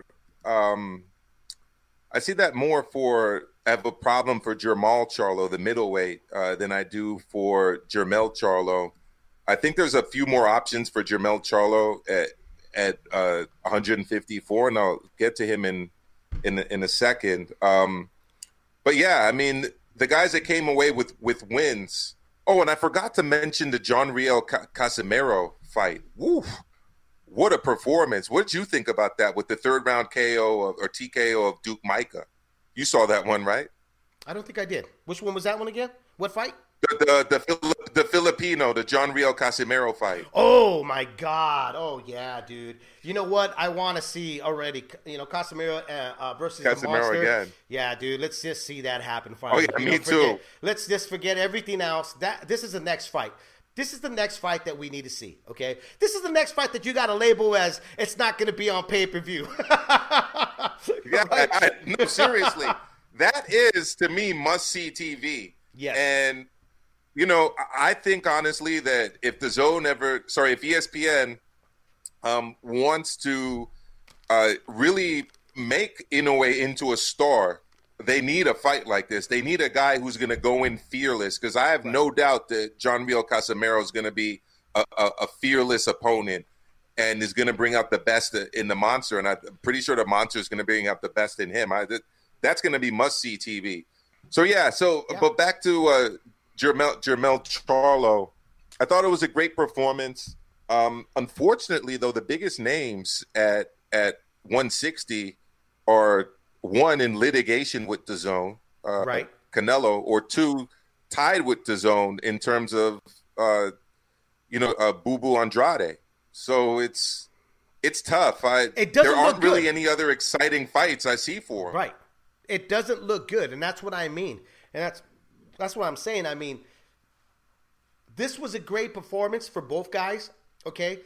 I have a problem for Jermall Charlo, the middleweight, than I do for Jermell Charlo. I think there's a few more options for Jermell Charlo at 154, and I'll get to him in a second. But yeah, I mean, the guys that came away with wins. Oh, and I forgot to mention the John Riel Casimero fight. Woo! What a performance. What did you think about that with the third round KO or TKO of Duke Micah? You saw that one, right? I don't think I did. Which one was that one again? What fight? The Filipino, the John Riel Casimero fight. Oh my God! Oh yeah, dude. You know what? I want to see already. Casimero versus Casimero the monster again. Yeah, dude. Let's just see that happen finally. Oh yeah, me too. Let's just forget everything else. This is the next fight. This is the next fight that we need to see. Okay, this is the next fight that you got to label as it's not going to be on pay-per-view. Yeah, right? No, seriously, that is to me must-see TV. Yes, and. I think honestly that if if ESPN wants to really make Inoue into a star, they need a fight like this. They need a guy who's going to go in fearless, because I have no doubt that John Riel Casimero is going to be a fearless opponent and is going to bring out the best in the monster. And I'm pretty sure the monster is going to bring out the best in him. That's going to be must-see TV. So, yeah. But back to Jermell Charlo, I thought it was a great performance. Unfortunately, though, the biggest names at 160 are one in litigation with DAZN, right? Canelo, or two tied with DAZN in terms of Bubu Andrade. So it's tough. There aren't really any other exciting fights I see for him. Right. It doesn't look good, and that's what I mean, and that's what I'm saying. I mean, this was a great performance for both guys, okay?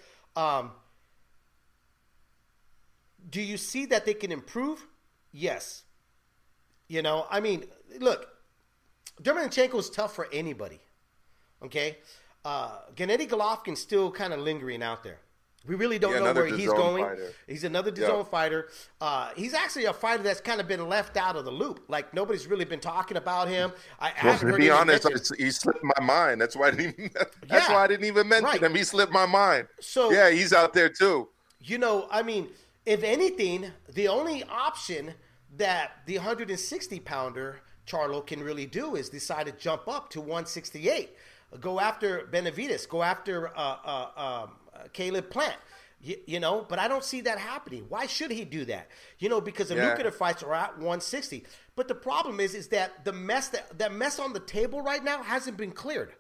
Do you see that they can improve? Yes. I mean, look, Derevyanchenko is tough for anybody, okay? Gennady Golovkin's still kind of lingering out there. We really don't know where he's going. Fighter. He's another DAZN fighter. He's actually a fighter that's kind of been left out of the loop. Like, nobody's really been talking about him. To be honest, he slipped my mind. That's why I didn't even mention him. He slipped my mind. So yeah, he's out there too. I mean, if anything, the only option that the 160-pounder Charlo can really do is decide to jump up to 168. Go after Benavidez. Go after Caleb Plant. You know, but I don't see that happening. Why should he do that? You know, because the lucrative fights are at 160. But the problem is that the mess that mess on the table right now hasn't been cleared.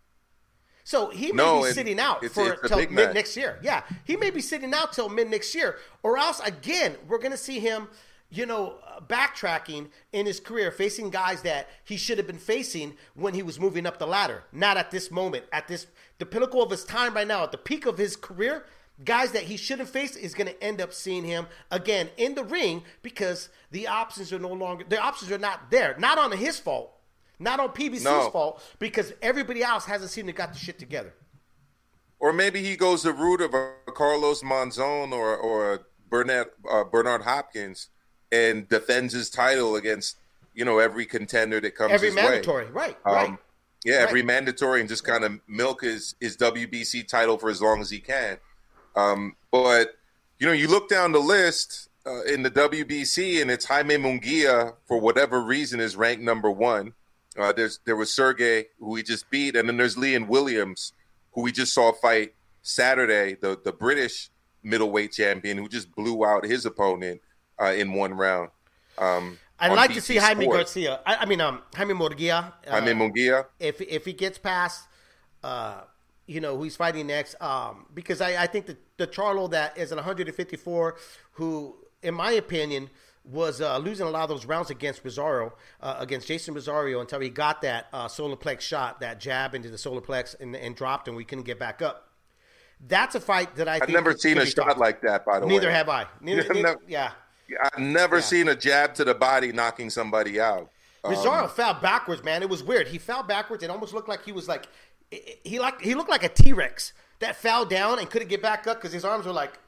So he may be sitting out till mid next year. Yeah, he may be sitting out till mid next year, or else again we're going to see him, you know, backtracking in his career, facing guys that he should have been facing when he was moving up the ladder. Not at this moment, at the pinnacle of his time right now, at the peak of his career. Guys that he shouldn't face is going to end up seeing him again in the ring because the options are not there. Not on his fault, not on PBC's fault, because everybody else hasn't seemed to got the shit together. Or maybe he goes the route of a Carlos Monzon or Bernard Hopkins and defends his title against, you know, every contender that comes his mandatory, way. Right. Yeah, every mandatory, and just kind of milk his WBC title for as long as he can. But, you know, you look down the list in the WBC, and it's Jaime Munguia, for whatever reason, is ranked number one. There was Sergey, who we just beat, and then there's Leon Williams, who we just saw fight Saturday, the British middleweight champion, who just blew out his opponent in one round. I'd like to see Jaime Garcia. Jaime Munguia. Jaime Munguia. If he gets past, you know, who he's fighting next, because I think the Charlo that is at 154, who, in my opinion, was losing a lot of those rounds against Rosario, against Jason Rosario, until he got that solar plex shot, that jab into the solar plex, and dropped, and we couldn't get back up. That's a fight that I've never seen a shot like that, by the way. Neither have I. Yeah. I've never seen a jab to the body knocking somebody out. Rosario fell backwards, man. It was weird. He fell backwards. It almost looked like he was like he looked like a T-Rex that fell down and couldn't get back up because his arms were like.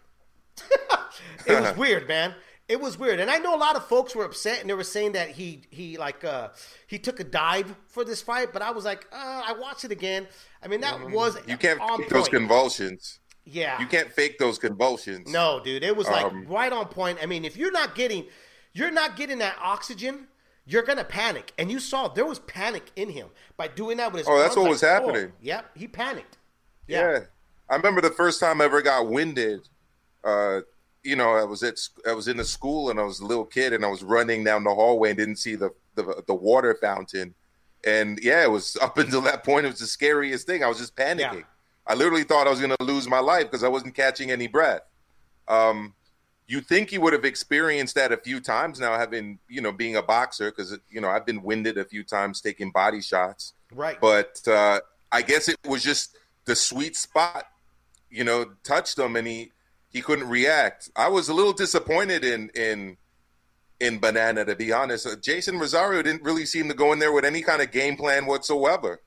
It was weird, man. It was weird, and I know a lot of folks were upset, and they were saying that he took a dive for this fight, but I was like, I watched it again. I mean, that was you can't fake those convulsions. Yeah, you can't fake those convulsions. No, dude, it was like right on point. I mean, if you're not getting that oxygen, you're gonna panic, and you saw there was panic in him by doing that with his. Oh, that's what was happening. Yep, he panicked. Yeah, I remember the first time I ever got winded. You know, I was in the school, and I was a little kid, and I was running down the hallway and didn't see the water fountain. And yeah, it was up until that point, it was the scariest thing. I was just panicking. Yeah. I literally thought I was going to lose my life because I wasn't catching any breath. You think you would have experienced that a few times now, having, you know, being a boxer, because, you know, I've been winded a few times taking body shots. Right. But I guess it was just the sweet spot, you know, touched him, and he couldn't react. I was a little disappointed in Banana, to be honest. Jason Rosario didn't really seem to go in there with any kind of game plan whatsoever.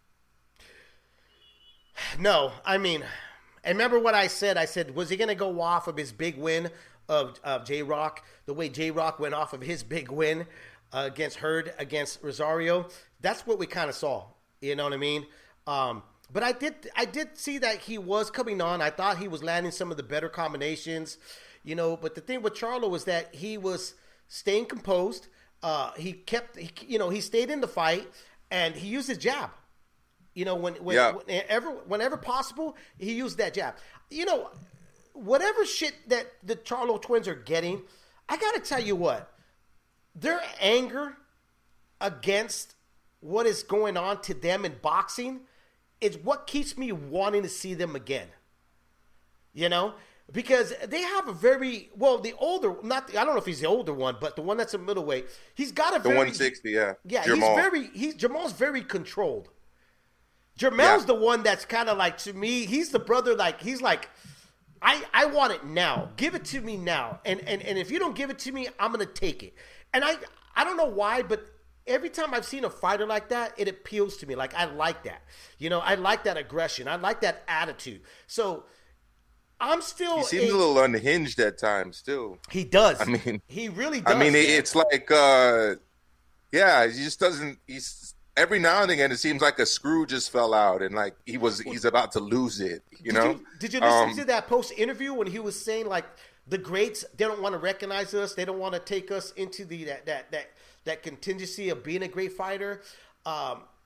No, I mean, and remember what I said? I said, was he going to go off of his big win of J-Rock, the way J-Rock went off of his big win against Hurd, against Rosario? That's what we kind of saw. You know what I mean? But I did see that he was coming on. I thought he was landing some of the better combinations, you know. But the thing with Charlo was that he was staying composed. He stayed in the fight, and he used his jab. You know, whenever possible, he used that jab. You know, whatever shit that the Charlo twins are getting, I got to tell you what, their anger against what is going on to them in boxing is what keeps me wanting to see them again. You know, because they have a very the older, I don't know if he's the older one, but the one that's a middleweight, he's got the 160, yeah. Jamal. Jamal's very controlled. Jamal's the one that's kind of like, to me, he's the brother, like, he's like, I want it now. Give it to me now. And if you don't give it to me, I'm going to take it. And I don't know why, but every time I've seen a fighter like that, it appeals to me. Like, I like that. You know, I like that aggression. I like that attitude. So I'm still. He seems a little unhinged at times, still. He does. I mean, he really does. I mean, it's like, he just doesn't. Every now and again, it seems like a screw just fell out, and like he's about to lose it. You know? Did you listen to that post interview when he was saying, like, the greats, they don't want to recognize us, they don't want to take us into the that contingency of being a great fighter?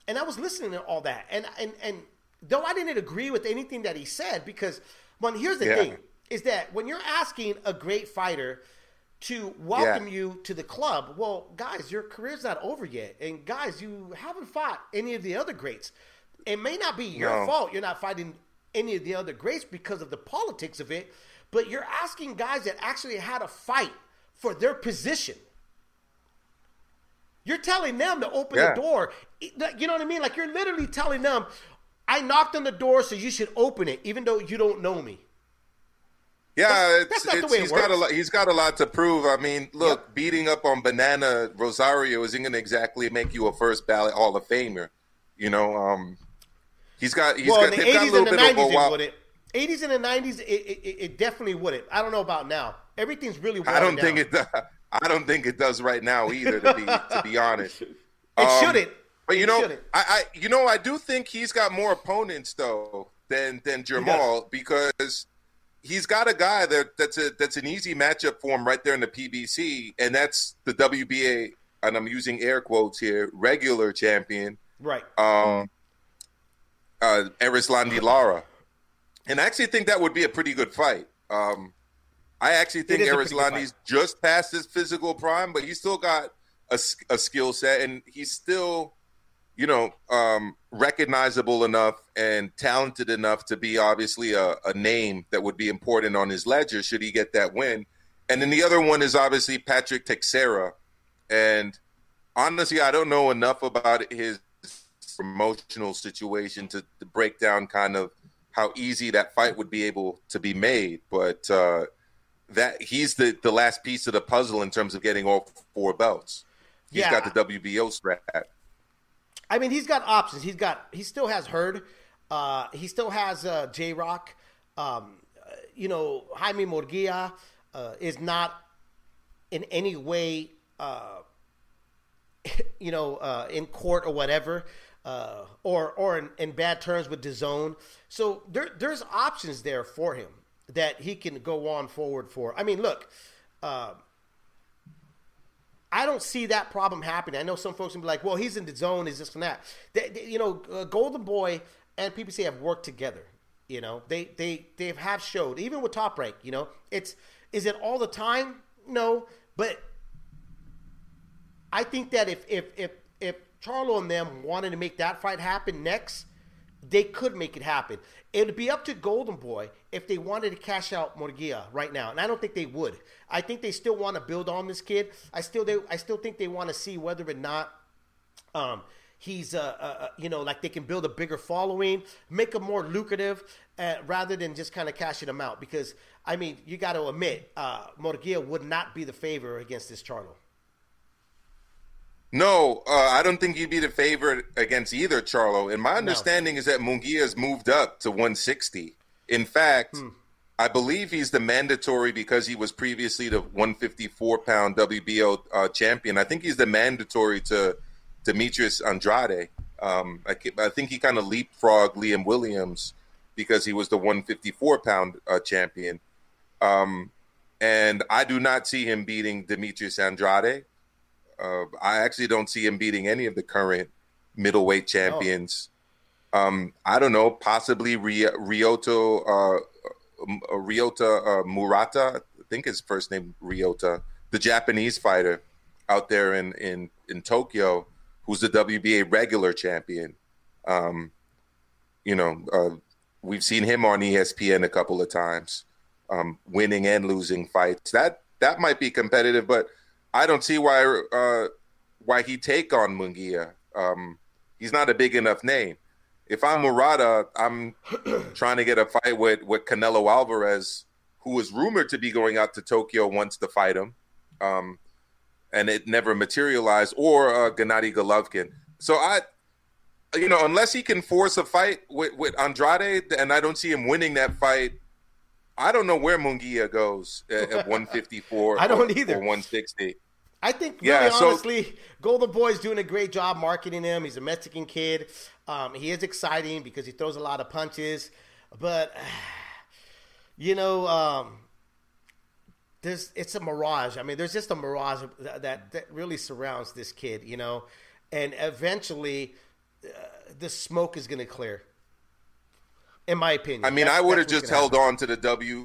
And I was listening to all that, and though I didn't agree with anything that he said, because here's the thing, is that when you're asking a great fighter to welcome you to the club, well, guys, your career's not over yet, and guys, you haven't fought any of the other greats. It may not be your fault you're not fighting any of the other greats because of the politics of it, but you're asking guys that actually had a fight for their position. You're telling them to open the door. You know what I mean? Like, you're literally telling them, I knocked on the door, so you should open it, even though you don't know me. Yeah, that's not the way it works. He's got a lot to prove. I mean, look, beating up on Banana Rosario isn't going to exactly make you a first ballot Hall of Famer. You know, they've got a little bit of a while. 80s and the 90s, it definitely wouldn't. I don't know about now. Everything's really I don't think it does. I don't think it does right now either. To be honest, it shouldn't. But I do think he's got more opponents though than Jermall, because he's got a guy that's an easy matchup for him right there in the PBC, and that's the WBA, and I'm using air quotes here, regular champion, right? Erislandy Lara, and I actually think that would be a pretty good fight. I actually think Erislandy's just past his physical prime, but he's still got a skill set, and he's still, recognizable enough and talented enough to be obviously a name that would be important on his ledger should he get that win. And then the other one is obviously Patrick Teixeira. And honestly, I don't know enough about his promotional situation to break down kind of how easy that fight would be able to be made. But that he's the last piece of the puzzle in terms of getting all 4 belts. He's got the WBO strap. I mean, he's got options. He still has Hurd. He still has J-Rock. Jaime Murguia is not in any way, in court or whatever, or in bad terms with DAZN. So there's options there for him that he can go on forward for. I mean, look, I don't see that problem happening. I know some folks will be like, well, he's in the zone, is this and that. Golden Boy and PBC have worked together. They have showed, even with Top Rank, is it all the time? No, but I think that if Charlo and them wanted to make that fight happen next, they could make it happen. It would be up to Golden Boy if they wanted to cash out Murguia right now, and I don't think they would. I think they still want to build on this kid. I still think they want to see whether or not he's like they can build a bigger following, make him more lucrative, rather than just kind of cashing him out. Because I mean, you got to admit, Murguia would not be the favor against this Charlo. No, I don't think he'd be the favorite against either Charlo. And my understanding is that Munguia has moved up to 160. In fact, I believe he's the mandatory because he was previously the 154-pound WBO champion. I think he's the mandatory to Demetrius Andrade. I think he kind of leapfrogged Liam Williams because he was the 154-pound champion. And I do not see him beating Demetrius Andrade. I actually don't see him beating any of the current middleweight champions. I don't know, possibly Ryota Murata. I think his first name Ryota, the Japanese fighter out there in Tokyo, who's the WBA regular champion. We've seen him on ESPN a couple of times, winning and losing fights. That might be competitive, but I don't see why he'd take on Munguia. He's not a big enough name. If I'm Murata, I'm trying to get a fight with Canelo Alvarez, who is rumored to be going out to Tokyo once to fight him, and it never materialized, or Gennady Golovkin. So unless he can force a fight with Andrade, and I don't see him winning that fight, I don't know where Munguia goes at 154 I don't either. Or 160. I think, really, honestly, Golden Boy's doing a great job marketing him. He's a Mexican kid. He is exciting because he throws a lot of punches. But, it's a mirage. I mean, there's just a mirage that really surrounds this kid, And eventually, the smoke is going to clear. In my opinion. I mean, I would have just held on to the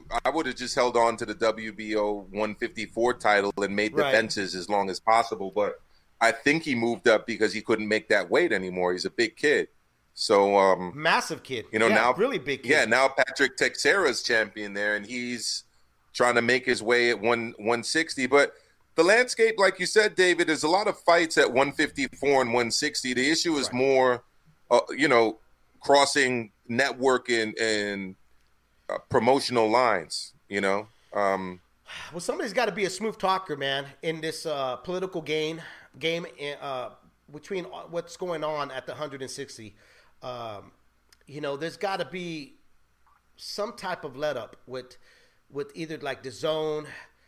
WBO 154 title and made defenses as long as possible. But I think he moved up because he couldn't make that weight anymore. He's a big kid. So massive kid. Now really big kid. Yeah, now Patrick Teixeira's champion there, and he's trying to make his way at 160. But the landscape, like you said, David, there's a lot of fights at 154 and 160. The issue is more, crossing network and promotional lines. Well, somebody's got to be a smooth talker, man, in this political game between what's going on at the 160. There's got to be some type of let up with either like the Zone,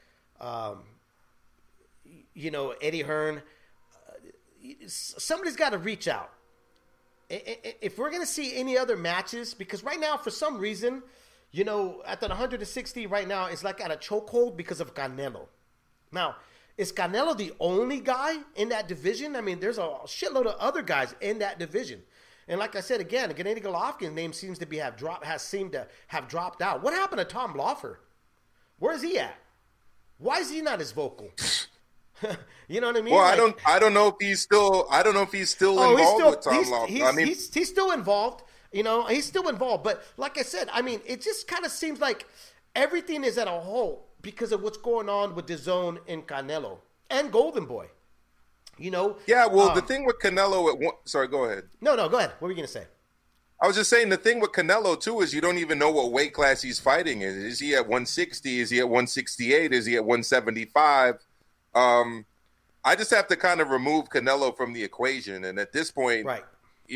Eddie Hearn. Somebody's got to reach out. If we're going to see any other matches, because right now, for some reason, at the 160 right now, it's like at a chokehold because of Canelo. Now, is Canelo the only guy in that division? I mean, there's a shitload of other guys in that division. And like I said, again, Gennady Golovkin's name seems to have dropped out. What happened to Tom Loeffler? Where is he at? Why is he not as vocal? You know what I mean? Well, I don't know if he's still involved with Tom Loeffler. He's still involved. He's still involved. But like I said, I mean, it just kind of seems like everything is at a halt because of what's going on with DAZN and Canelo and Golden Boy. Yeah, well, the thing with Canelo sorry, go ahead. No, go ahead. What were you going to say? I was just saying the thing with Canelo, too, is you don't even know what weight class he's fighting in. Is he at 160? Is he at 168? Is he at 175? I just have to kind of remove Canelo from the equation. And at this point, right.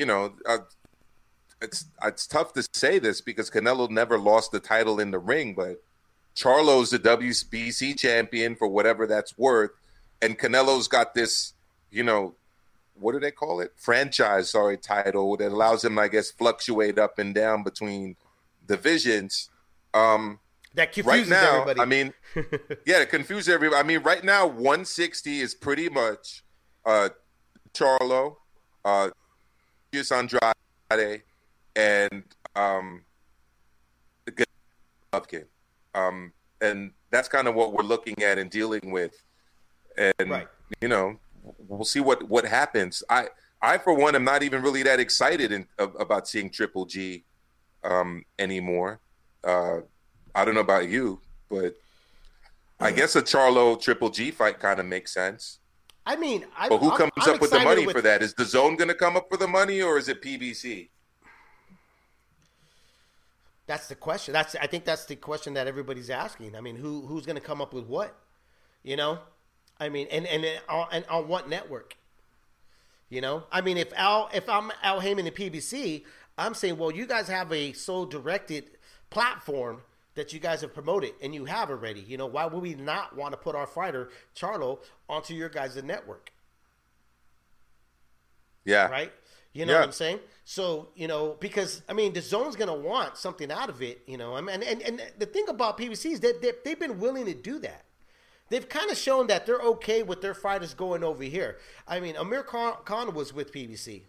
It's tough to say this because Canelo never lost the title in the ring, but Charlo's the WBC champion for whatever that's worth. And Canelo's got this, what do they call it? Franchise, title that allows him, I guess, fluctuate up and down between divisions. That confuses everybody. I mean, yeah, it confuses everybody. I mean, right now, 160 is pretty much Charlo, Andrade, and Golovkin. And that's kind of what we're looking at and dealing with. And, right. We'll see what happens. I, for one, am not even really that excited about seeing Triple G anymore. I don't know about you, but I guess a Charlo Triple G fight kind of makes sense. I mean, but who comes up with the money for that? Is DAZN going to come up with the money, or is it PBC? That's the question. I think that's the question that everybody's asking. I mean, who's going to come up with what? I mean, and on what network? I mean, if I'm Al Heyman and PBC, I'm saying, well, you guys have a sole directed platform that you guys have promoted, and you have already. Why would we not want to put our fighter Charlo onto your guys' network? Yeah. Right. What I'm saying? So, because I mean, the Zone's going to want something out of it. I mean, and the thing about PBC is that they've been willing to do that. They've kind of shown that they're okay with their fighters going over here. I mean, Amir Khan was with PBC,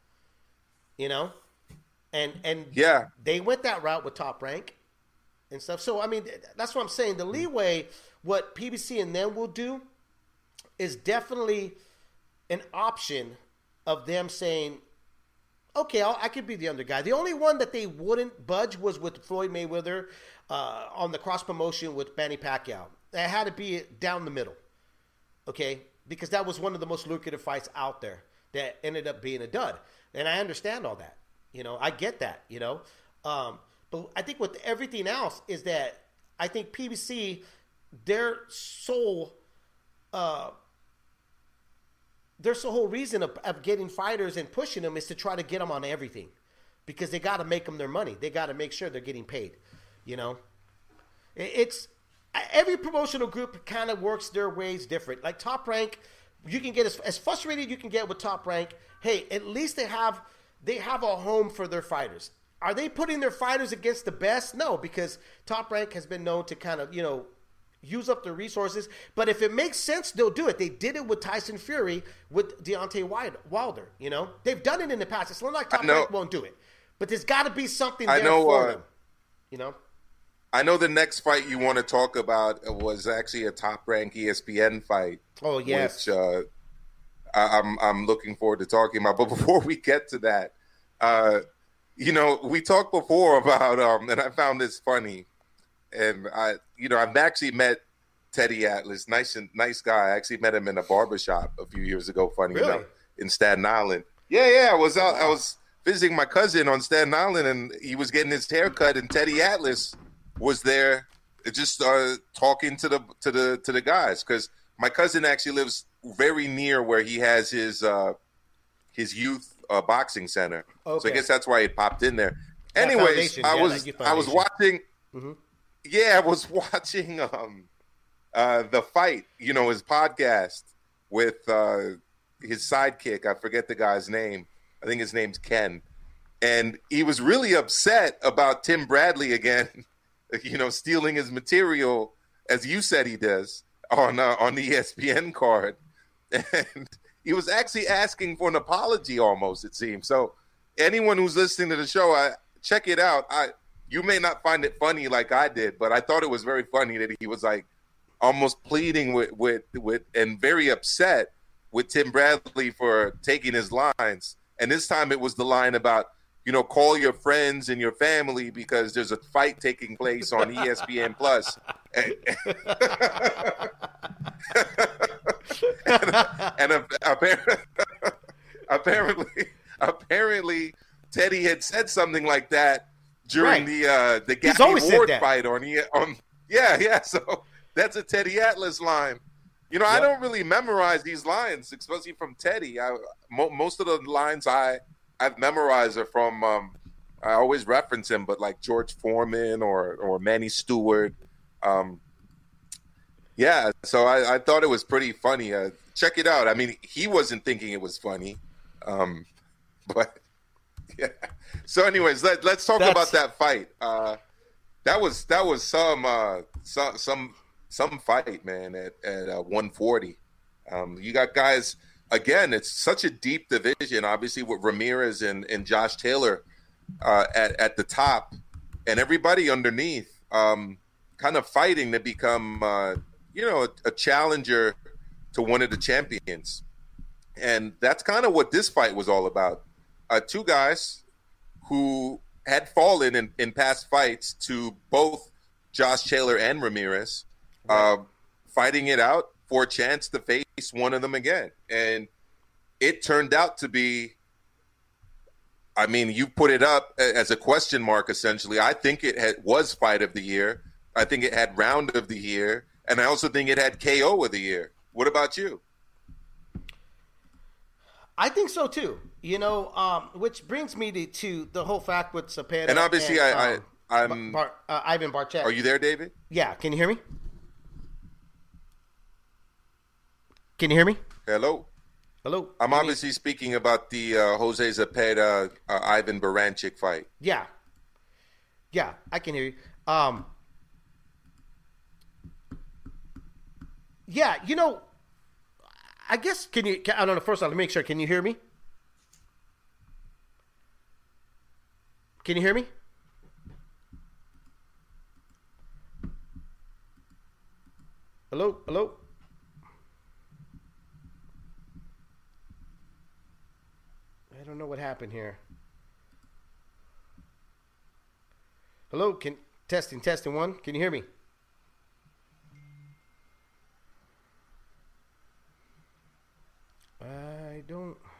and yeah, they went that route with Top Rank and stuff. So, I mean, that's what I'm saying. The leeway, what PBC and them will do is definitely an option of them saying, okay, I could be the under guy. The only one that they wouldn't budge was with Floyd Mayweather on the cross promotion with Manny Pacquiao. That had to be down the middle, okay? Because that was one of the most lucrative fights out there that ended up being a dud. And I understand all that. I get that, But I think with everything else is that I think PBC, their sole reason of getting fighters and pushing them is to try to get them on everything. Because they got to make them their money. They got to make sure they're getting paid, It's... Every promotional group kind of works their ways different. Like Top Rank, you can get as frustrated you can get with Top Rank. Hey, at least they have a home for their fighters. Are they putting their fighters against the best? No, because Top Rank has been known to kind of, use up their resources. But if it makes sense, they'll do it. They did it with Tyson Fury with Deontay Wilder. You know, they've done it in the past. It's not like Top Rank won't do it, but there's got to be something there for them. You know. I know the next fight you want to talk about was actually a Top Rank ESPN fight. Oh yes, which I'm looking forward to talking about. But before we get to that, you know, we talked before about and I found this funny. And I've actually met Teddy Atlas, nice guy. I actually met him in a barbershop a few years ago, funny enough, in Staten Island. Yeah, I was visiting my cousin on Staten Island, and he was getting his hair cut, and Teddy Atlas was there just talking to the guys, because my cousin actually lives very near where he has his youth boxing center. Okay. So I guess that's why it popped in there. Anyways, I was watching. Mm-hmm. Yeah, I was watching the fight, you know, his podcast with his sidekick. I forget the guy's name. I think his name's Ken. And he was really upset about Tim Bradley again, you know, stealing his material, as you said he does, on the ESPN card. And he was actually asking for an apology almost, it seems. So anyone who's listening to the show, check it out. You may not find it funny like I did, but I thought it was very funny that he was like almost pleading with and very upset with Tim Bradley for taking his lines. And this time it was the line about, you know, call your friends and your family because there's a fight taking place on ESPN Plus. apparently Teddy had said something like that during the Gatti Ward fight so that's a Teddy Atlas line. You know, I don't really memorize these lines, especially from Teddy. Most of the lines I've memorized are from I always reference him, but like George Foreman or Manny Stewart. So I thought it was pretty funny. Check it out. I mean, he wasn't thinking it was funny, but yeah. So, anyways, let's talk about that fight. That was some fight, man. At 140, you got guys. Again, it's such a deep division. Obviously, with Ramirez and Josh Taylor at the top, and everybody underneath, kind of fighting to become, a challenger to one of the champions. And that's kind of what this fight was all about. Two guys who had fallen in past fights to both Josh Taylor and Ramirez, fighting it out for a chance to face one of them again. And it turned out to be, I mean, you put it up as a question mark, essentially. I think it was fight of the year. I think it had round of the year. And I also think it had KO of the year. What about you? I think so too. You know, which brings me to the whole fact with Cepeda. And obviously, I'm Ivan Barchet. Are you there, David? Yeah. Can you hear me? Can you hear me? Hello. I'm obviously speaking about the Jose Zepeda Ivan Baranchyk fight. Yeah, I can hear you. Yeah, you know, I guess I don't know. First of all, let me make sure. Can you hear me? Can you hear me? Hello? I don't know what happened here. Hello? Testing 1. Can you hear me? I don't.